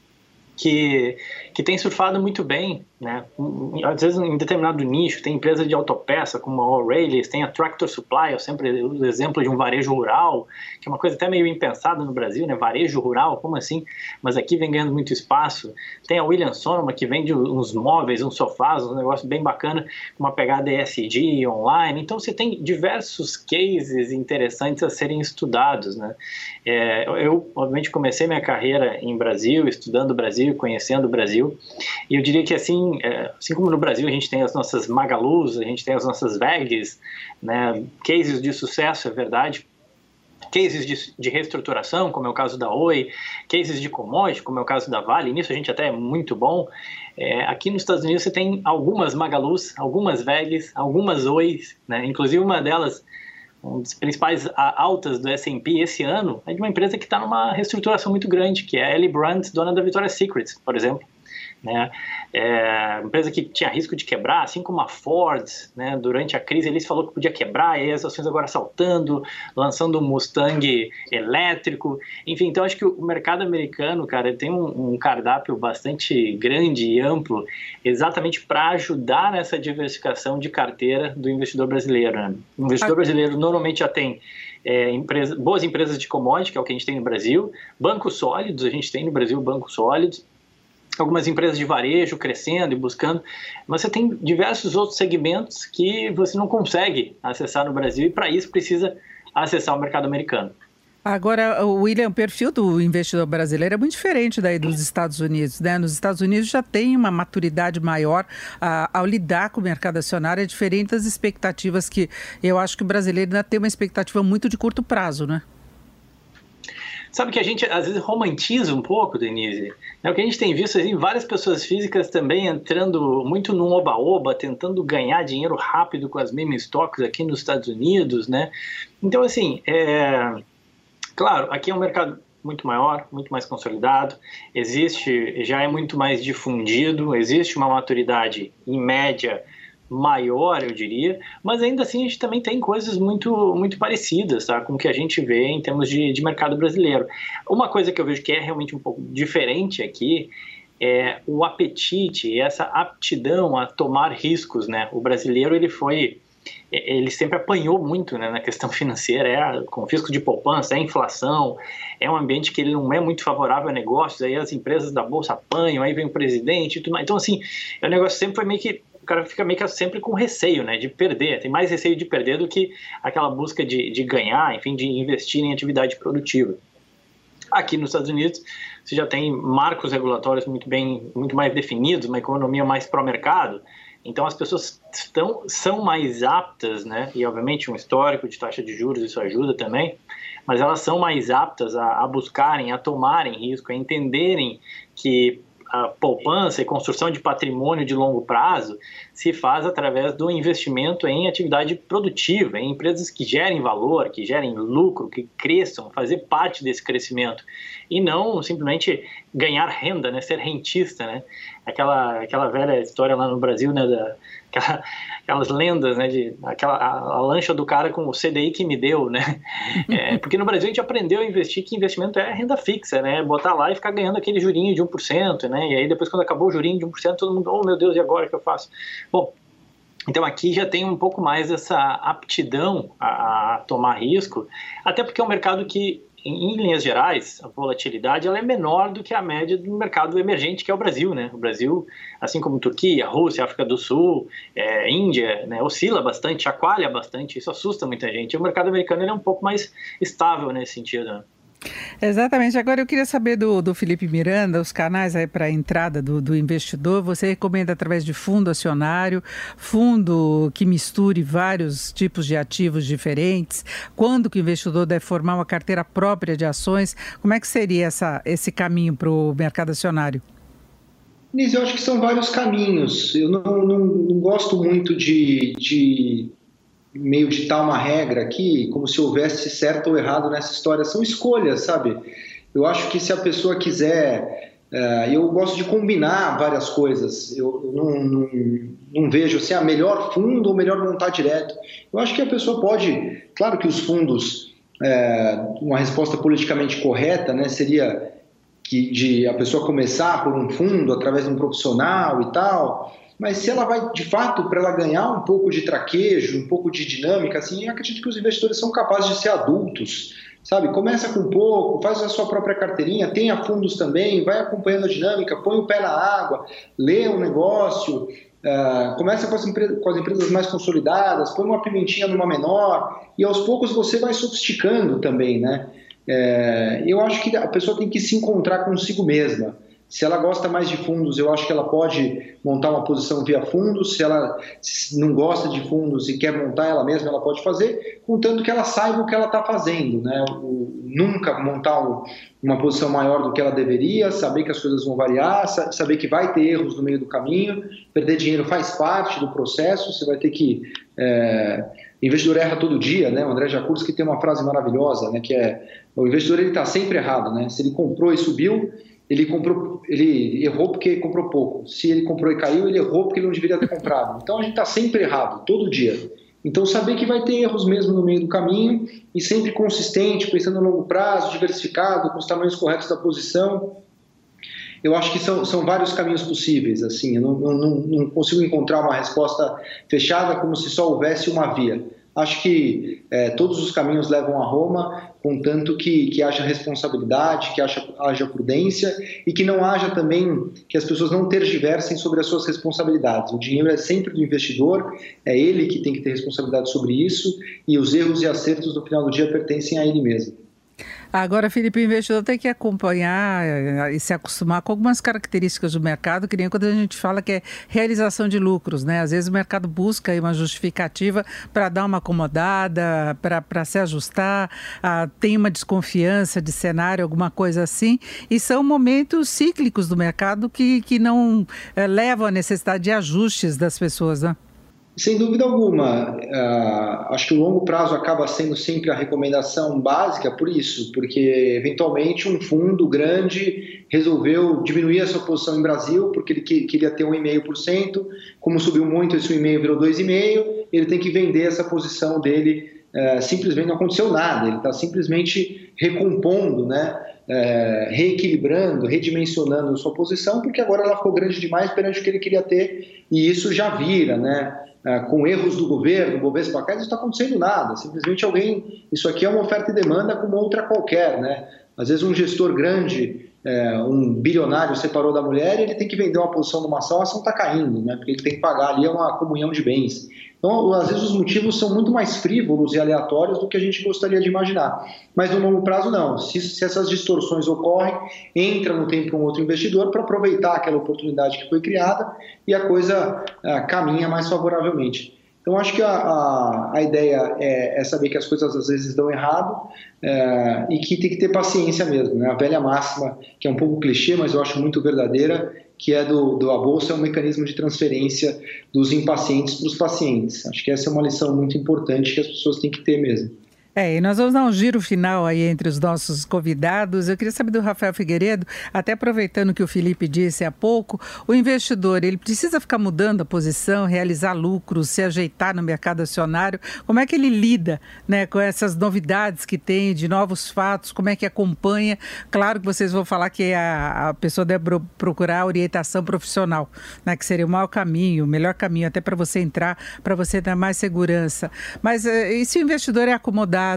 que, que têm surfado muito bem, né? Às vezes em determinado nicho, tem empresa de autopeça como a O'Reilly, tem a Tractor Supply, eu sempre uso o exemplo de um varejo rural, que é uma coisa até meio impensada no Brasil, né? Varejo rural, como assim? Mas aqui vem ganhando muito espaço. Tem a Williams Sonoma, que vende uns móveis, uns sofás, um negócio bem bacana, com uma pegada E S G online. Então você tem diversos cases interessantes a serem estudados, né? É, eu, obviamente, comecei minha carreira em Brasil, estudando o Brasil, conhecendo o Brasil, e eu diria que assim, assim como no Brasil a gente tem as nossas Magalus, a gente tem as nossas V E Gs, né, cases de sucesso, é verdade, cases de, de reestruturação, como é o caso da Oi, cases de commodity, como é o caso da Vale, nisso a gente até é muito bom. É, aqui nos Estados Unidos você tem algumas Magalus, algumas V E Gs, algumas Ois, né, inclusive uma delas, uma das principais altas do S and P esse ano, é de uma empresa que está numa reestruturação muito grande, que é a L Brandt, dona da Victoria's Secret, por exemplo. Né? É, empresa que tinha risco de quebrar, assim como a Ford, né? Durante a crise eles falou que podia quebrar, e as ações agora saltando, lançando um Mustang elétrico, enfim, então acho que o mercado americano, cara, ele tem um, um cardápio bastante grande e amplo, exatamente para ajudar nessa diversificação de carteira do investidor brasileiro, né? O investidor brasileiro normalmente já tem É, empresa, boas empresas de commodity, que é o que a gente tem no Brasil, bancos sólidos, a gente tem no Brasil bancos sólidos, algumas empresas de varejo crescendo e buscando, mas você tem diversos outros segmentos que você não consegue acessar no Brasil e para isso precisa acessar o mercado americano. Agora, William, o perfil do investidor brasileiro é muito diferente daí dos Estados Unidos, né? Nos Estados Unidos já tem uma maturidade maior ah, ao lidar com o mercado acionário, é diferente das expectativas que eu acho que o brasileiro ainda tem uma expectativa muito de curto prazo, né? Sabe que a gente às vezes romantiza um pouco, Denise? É o que a gente tem visto, assim, várias pessoas físicas também entrando muito num oba-oba, tentando ganhar dinheiro rápido com as meme stocks aqui nos Estados Unidos, né? Então, assim, é... claro, aqui é um mercado muito maior, muito mais consolidado, existe, já é muito mais difundido, existe uma maturidade em média maior, eu diria, mas ainda assim a gente também tem coisas muito, muito parecidas, tá, com o que a gente vê em termos de, de mercado brasileiro. Uma coisa que eu vejo que é realmente um pouco diferente aqui é o apetite, essa aptidão a tomar riscos, né? O brasileiro, ele foi, ele sempre apanhou muito, né, na questão financeira, é, com risco de poupança, é inflação, é um ambiente que ele não é muito favorável a negócios, aí as empresas da bolsa apanham, aí vem o presidente e tudo mais. Então, assim, o negócio sempre foi meio que o cara fica meio que sempre com receio, né, de perder, tem mais receio de perder do que aquela busca de, de ganhar, enfim, de investir em atividade produtiva. Aqui nos Estados Unidos, você já tem marcos regulatórios muito bem, muito mais definidos, uma economia mais pró-mercado, então as pessoas estão, são mais aptas, né, e obviamente um histórico de taxa de juros, isso ajuda também, mas elas são mais aptas a, a buscarem, a tomarem risco, a entenderem que a poupança e construção de patrimônio de longo prazo se faz através do investimento em atividade produtiva, em empresas que gerem valor, que gerem lucro, que cresçam, fazer parte desse crescimento e não simplesmente ganhar renda, né, ser rentista, né? Aquela, aquela velha história lá no Brasil, né, da, aquela, aquelas lendas, né, de aquela, a, a lancha do cara com o C D I que me deu, né? É, porque no Brasil a gente aprendeu a investir que investimento é renda fixa, né? Botar lá e ficar ganhando aquele jurinho de um por cento, né? E aí depois quando acabou o jurinho de um por cento, todo mundo, oh meu Deus, e agora o que eu faço? Bom, então aqui já tem um pouco mais essa aptidão a, a tomar risco, até porque é um mercado que em, em linhas gerais, a volatilidade ela é menor do que a média do mercado emergente, que é o Brasil, né? O Brasil, assim como Turquia, Rússia, África do Sul, é, Índia, né, oscila bastante, chacoalha bastante, isso assusta muita gente. E o mercado americano ele é um pouco mais estável nesse sentido, né? Exatamente. Agora eu queria saber do, do Felipe Miranda, os canais aí para a entrada do, do investidor. Você recomenda através de fundo acionário, fundo que misture vários tipos de ativos diferentes? Quando que o investidor deve formar uma carteira própria de ações? Como é que seria essa, esse caminho para o mercado acionário? Nise, eu acho que são vários caminhos. Eu não, não, não gosto muito de... de... meio ditar uma regra aqui, como se houvesse certo ou errado nessa história. São escolhas, sabe? Eu acho que se a pessoa quiser... Uh, eu gosto de combinar várias coisas. Eu, eu não, não, não vejo se assim, é melhor fundo ou melhor montar direto. Eu acho que a pessoa pode... Claro que os fundos, uh, uma resposta politicamente correta, né, seria que de a pessoa começar por um fundo através de um profissional e tal... Mas se ela vai, de fato, para ela ganhar um pouco de traquejo, um pouco de dinâmica, assim, eu acredito que os investidores são capazes de ser adultos, sabe? Começa com pouco, faz a sua própria carteirinha, tenha fundos também, vai acompanhando a dinâmica, põe o pé na água, lê o negócio, uh, começa com as, empresas, com as empresas mais consolidadas, põe uma pimentinha numa menor, e aos poucos você vai sofisticando também, né? É, eu acho que a pessoa tem que se encontrar consigo mesma. Se ela gosta mais de fundos, eu acho que ela pode montar uma posição via fundos. Se ela não gosta de fundos e quer montar ela mesma, ela pode fazer, contanto que ela saiba o que ela está fazendo, né? O, nunca montar um, uma posição maior do que ela deveria, saber que as coisas vão variar, saber que vai ter erros no meio do caminho. Perder dinheiro faz parte do processo, você vai ter que... É, o investidor erra todo dia, né? O André Jakurski tem uma frase maravilhosa, né? Que é, o investidor está sempre errado, né? Se ele comprou e subiu... Ele, comprou, ele errou porque comprou pouco. Se ele comprou e caiu, ele errou porque ele não deveria ter comprado. Então, a gente está sempre errado, todo dia. Então, saber que vai ter erros mesmo no meio do caminho e sempre consistente, pensando no longo prazo, diversificado, com os tamanhos corretos da posição. Eu acho que são, são vários caminhos possíveis. Assim, eu não, não, não consigo encontrar uma resposta fechada como se só houvesse uma via. Acho que é, todos os caminhos levam a Roma, contanto que, que haja responsabilidade, que haja, haja prudência e que não haja também, que as pessoas não tergiversem sobre as suas responsabilidades. O dinheiro é sempre do investidor, é ele que tem que ter responsabilidade sobre isso e os erros e acertos no final do dia pertencem a ele mesmo. Agora, Felipe, o investidor tem que acompanhar e se acostumar com algumas características do mercado, que nem quando a gente fala que é realização de lucros, né? Às vezes o mercado busca aí uma justificativa para dar uma acomodada, para se ajustar, ah, tem uma desconfiança de cenário, alguma coisa assim, e são momentos cíclicos do mercado que, que não eh, levam à necessidade de ajustes das pessoas, né? Sem dúvida alguma, uh, acho que o longo prazo acaba sendo sempre a recomendação básica por isso, porque eventualmente um fundo grande resolveu diminuir a sua posição em Brasil porque ele que, queria ter um vírgula cinco por cento, como subiu muito esse um vírgula cinco virou dois vírgula cinco, ele tem que vender essa posição dele, uh, simplesmente não aconteceu nada, ele está simplesmente recompondo, né? É, reequilibrando, redimensionando a sua posição, porque agora ela ficou grande demais perante o que ele queria ter, e isso já vira, né? É, com erros do governo, o Bovespa para cá, não está acontecendo nada, simplesmente alguém, isso aqui é uma oferta e demanda como outra qualquer, né? Às vezes um gestor grande, é, um bilionário separou da mulher e ele tem que vender uma posição numa ação, a ação está caindo, né? Porque ele tem que pagar ali uma comunhão de bens. Então, às vezes os motivos são muito mais frívolos e aleatórios do que a gente gostaria de imaginar. Mas no longo prazo não. Se, se essas distorções ocorrem, entra no tempo um outro investidor para aproveitar aquela oportunidade que foi criada e a coisa uh, caminha mais favoravelmente. Então, acho que a, a, a ideia é, é saber que as coisas às vezes dão errado é, e que tem que ter paciência mesmo, né? A velha máxima, que é um pouco clichê, mas eu acho muito verdadeira, que é do, do a bolsa é um mecanismo de transferência dos impacientes para os pacientes. Acho que essa é uma lição muito importante que as pessoas têm que ter mesmo. É, e nós vamos dar um giro final aí entre os nossos convidados. Eu queria saber do Rafael Figueiredo, até aproveitando o que o Felipe disse há pouco, o investidor, ele precisa ficar mudando a posição, realizar lucros, se ajeitar no mercado acionário. Como é que ele lida, né, com essas novidades que tem, de novos fatos, como é que acompanha? Claro que vocês vão falar que a, a pessoa deve procurar orientação profissional, né, que seria o maior caminho, o melhor caminho até para você entrar, para você dar mais segurança. Mas e se o investidor é acomodado,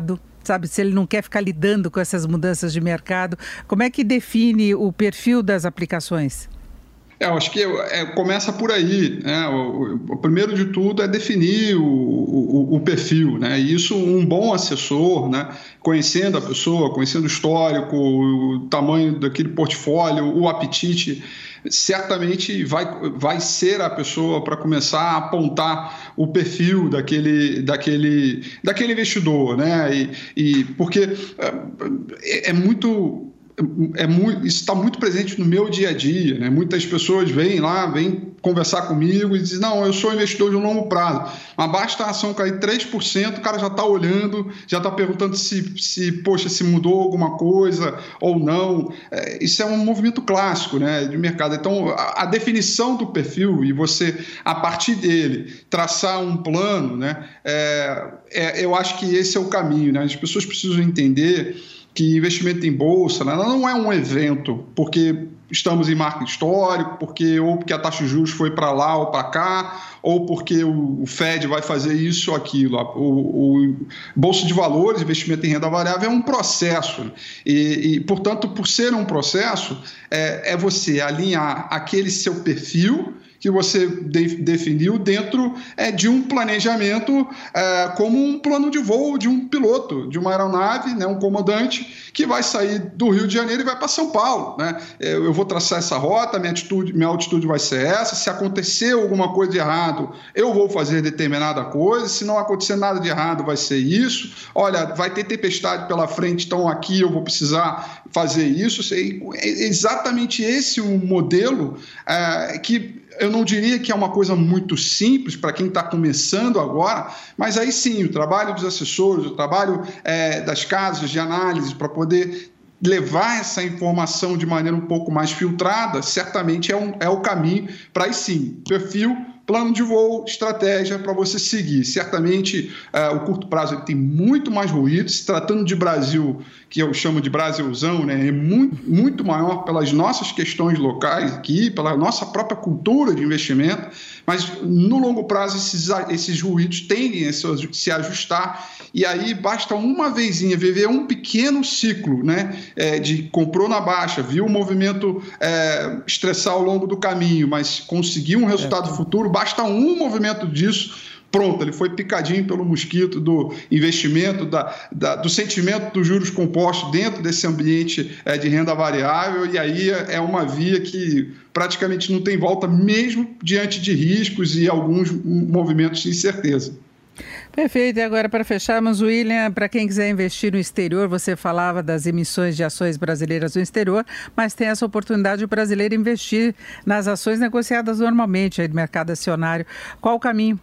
sabe, se ele não quer ficar lidando com essas mudanças de mercado. Como é que define o perfil das aplicações? É, eu acho que é, começa por aí, né? O, o primeiro de tudo é definir o, o, o perfil, né? E isso, um bom assessor, né? Conhecendo a pessoa, conhecendo o histórico, o tamanho daquele portfólio, o apetite, certamente vai, vai ser a pessoa para começar a apontar o perfil daquele, daquele, daquele investidor, né? E, e porque é, é muito... É muito, isso está muito presente no meu dia a dia, né? Muitas pessoas vêm lá, vêm conversar comigo e dizem, não, eu sou investidor de um longo prazo, mas basta a ação cair três por cento, o cara já está olhando, já está perguntando se, se, poxa, se mudou alguma coisa ou não. É, isso é um movimento clássico, né, de mercado. Então, a, a definição do perfil e você, a partir dele, traçar um plano, né, é, é, eu acho que esse é o caminho, né? As pessoas precisam entender que investimento em bolsa, né, não é um evento porque estamos em marco histórico, porque, ou porque a taxa de juros foi para lá ou para cá, ou porque o, o Fed vai fazer isso ou aquilo. O, o Bolsa de Valores, investimento em renda variável, é um processo. E, e portanto, por ser um processo, é, é você alinhar aquele seu perfil que você de, definiu dentro é, de um planejamento é, como um plano de voo de um piloto, de uma aeronave, né, um comandante que vai sair do Rio de Janeiro e vai para São Paulo, né? Eu vou traçar essa rota, minha atitude, minha altitude vai ser essa, se acontecer alguma coisa de errado, eu vou fazer determinada coisa, se não acontecer nada de errado, vai ser isso. Olha, vai ter tempestade pela frente, então aqui eu vou precisar fazer isso. É exatamente esse o modelo é, que eu não diria que é uma coisa muito simples para quem está começando agora, mas aí sim, o trabalho dos assessores, o trabalho é, das casas de análise para poder levar essa informação de maneira um pouco mais filtrada, certamente é, um, é o caminho para aí sim, perfil, plano de voo, estratégia para você seguir. Certamente, uh, o curto prazo ele tem muito mais ruído, se tratando de Brasil, que eu chamo de Brasilzão, né, é muito, muito maior pelas nossas questões locais aqui, pela nossa própria cultura de investimento, mas no longo prazo esses, esses ruídos tendem a se ajustar, e aí basta uma vezinha viver um pequeno ciclo, né, é, de comprou na baixa, viu o movimento é, estressar ao longo do caminho, mas conseguiu um resultado é. futuro, basta um movimento disso, pronto, ele foi picadinho pelo mosquito do investimento, da, da, do sentimento dos juros compostos dentro desse ambiente é, de renda variável, e aí é uma via que praticamente não tem volta, mesmo diante de riscos e alguns movimentos de incerteza. Perfeito. E agora, para fecharmos, William, para quem quiser investir no exterior, você falava das emissões de ações brasileiras no exterior, mas tem essa oportunidade o brasileiro investir nas ações negociadas normalmente aí no mercado acionário. Qual o caminho?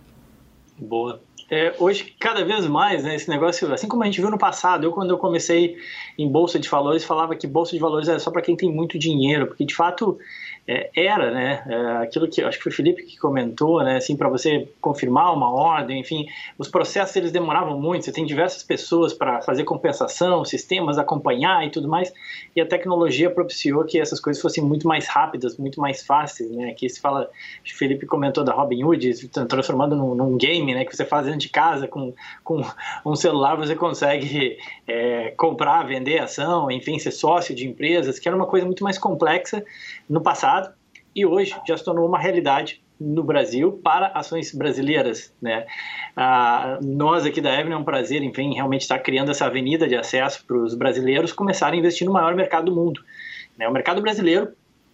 Boa. É, hoje, cada vez mais, né, esse negócio, assim como a gente viu no passado, eu quando eu comecei em Bolsa de Valores, falava que Bolsa de Valores era só para quem tem muito dinheiro, porque de fato é, era, né, é, aquilo que, acho que foi o Felipe que comentou, né, assim, para você confirmar uma ordem, enfim, os processos eles demoravam muito, você tem diversas pessoas para fazer compensação, sistemas acompanhar e tudo mais, e a tecnologia propiciou que essas coisas fossem muito mais rápidas, muito mais fáceis, né, aqui se fala, acho que o Felipe comentou da Robinhood, transformando num, num game, né, que você faz dentro de casa, com, com um celular você consegue é, comprar, vender ação, enfim, ser sócio de empresas, que era uma coisa muito mais complexa no passado e hoje já se tornou uma realidade no Brasil para ações brasileiras, né? Ah, nós aqui da Avenue é um prazer, enfim, realmente estar criando essa avenida de acesso para os brasileiros começarem a investir no maior mercado do mundo, né? O mercado brasileiro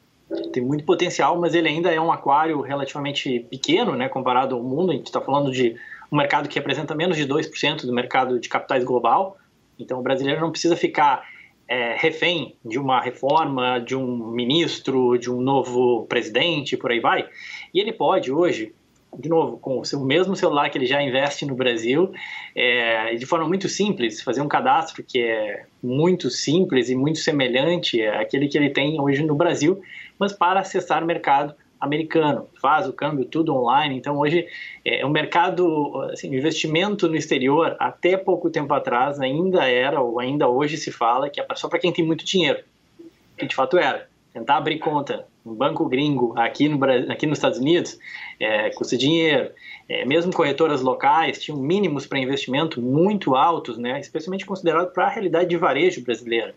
tem muito potencial, mas ele ainda é um aquário relativamente pequeno, né, comparado ao mundo. A gente está falando de um mercado que representa menos de dois por cento do mercado de capitais global, então o brasileiro não precisa ficar é, refém de uma reforma, de um ministro, de um novo presidente, por aí vai, e ele pode hoje, de novo, com o seu mesmo celular que ele já investe no Brasil, é, de forma muito simples, fazer um cadastro que é muito simples e muito semelhante àquele que ele tem hoje no Brasil, mas para acessar o mercado americano, faz o câmbio tudo online. Então hoje é, o mercado, assim, o investimento no exterior até pouco tempo atrás ainda era, ou ainda hoje se fala que é só para quem tem muito dinheiro, que de fato era, tentar abrir conta um banco gringo aqui, no, aqui nos Estados Unidos, é, custa dinheiro. É, mesmo corretoras locais tinham mínimos para investimento muito altos, né, especialmente considerado para a realidade de varejo brasileira.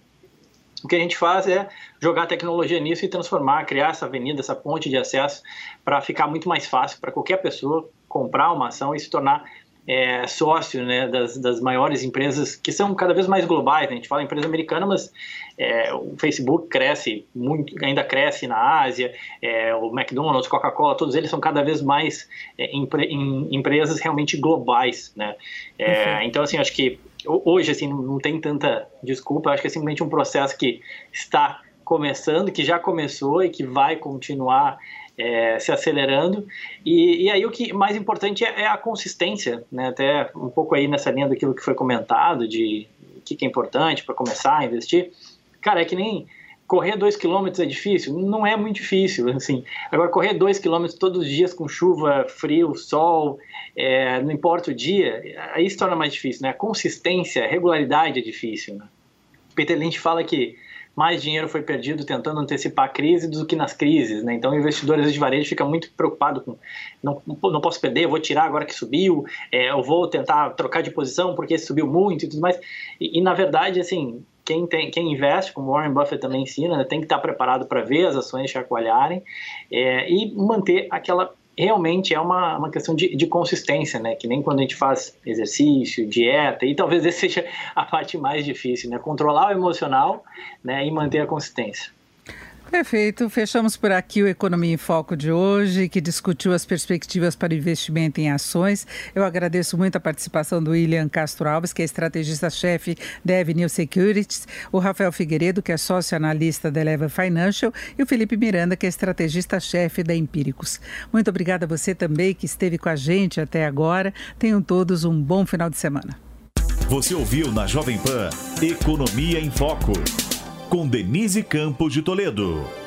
O que a gente faz é jogar tecnologia nisso e transformar, criar essa avenida, essa ponte de acesso para ficar muito mais fácil para qualquer pessoa comprar uma ação e se tornar é, sócio, né, das, das maiores empresas que são cada vez mais globais, né? A gente fala em empresa americana, mas é, o Facebook cresce muito, ainda cresce na Ásia, é, o McDonald's, Coca-Cola, todos eles são cada vez mais é, empre, em, empresas realmente globais, né? É, uhum. Então, assim, acho que hoje assim, não tem tanta desculpa, acho que é simplesmente um processo que está começando, que já começou e que vai continuar é, se acelerando. E, e aí o que mais importante é, é a consistência, né? Até um pouco aí nessa linha daquilo que foi comentado, de o que é importante para começar a investir. Cara, é que nem correr dois quilômetros é difícil? Não é muito difícil, assim. Agora, correr dois quilômetros todos os dias com chuva, frio, sol, é, não importa o dia, aí se torna mais difícil, né? A consistência, a regularidade é difícil, né? Peter Lynch fala que mais dinheiro foi perdido tentando antecipar a crise do que nas crises, né? Então, o investidor de varejo fica muito preocupado com não, não posso perder, eu vou tirar agora que subiu, é, eu vou tentar trocar de posição porque subiu muito e tudo mais. E, e na verdade, assim, quem, tem, quem investe, como Warren Buffett também ensina, né, tem que estar preparado para ver as ações chacoalharem é, e manter aquela... Realmente é uma, uma questão de, de consistência, né? Que nem quando a gente faz exercício, dieta, e talvez essa seja a parte mais difícil, né? Controlar o emocional, né? E manter a consistência. Perfeito. Fechamos por aqui o Economia em Foco de hoje, que discutiu as perspectivas para investimento em ações. Eu agradeço muito a participação do William Castro Alves, que é estrategista-chefe da Avenue Securities, o Rafael Figueiredo, que é sócio-analista da Eleva Financial, e o Felipe Miranda, que é estrategista-chefe da Empíricos. Muito obrigada a você também, que esteve com a gente até agora. Tenham todos um bom final de semana. Você ouviu na Jovem Pan Economia em Foco, com Denise Campos de Toledo.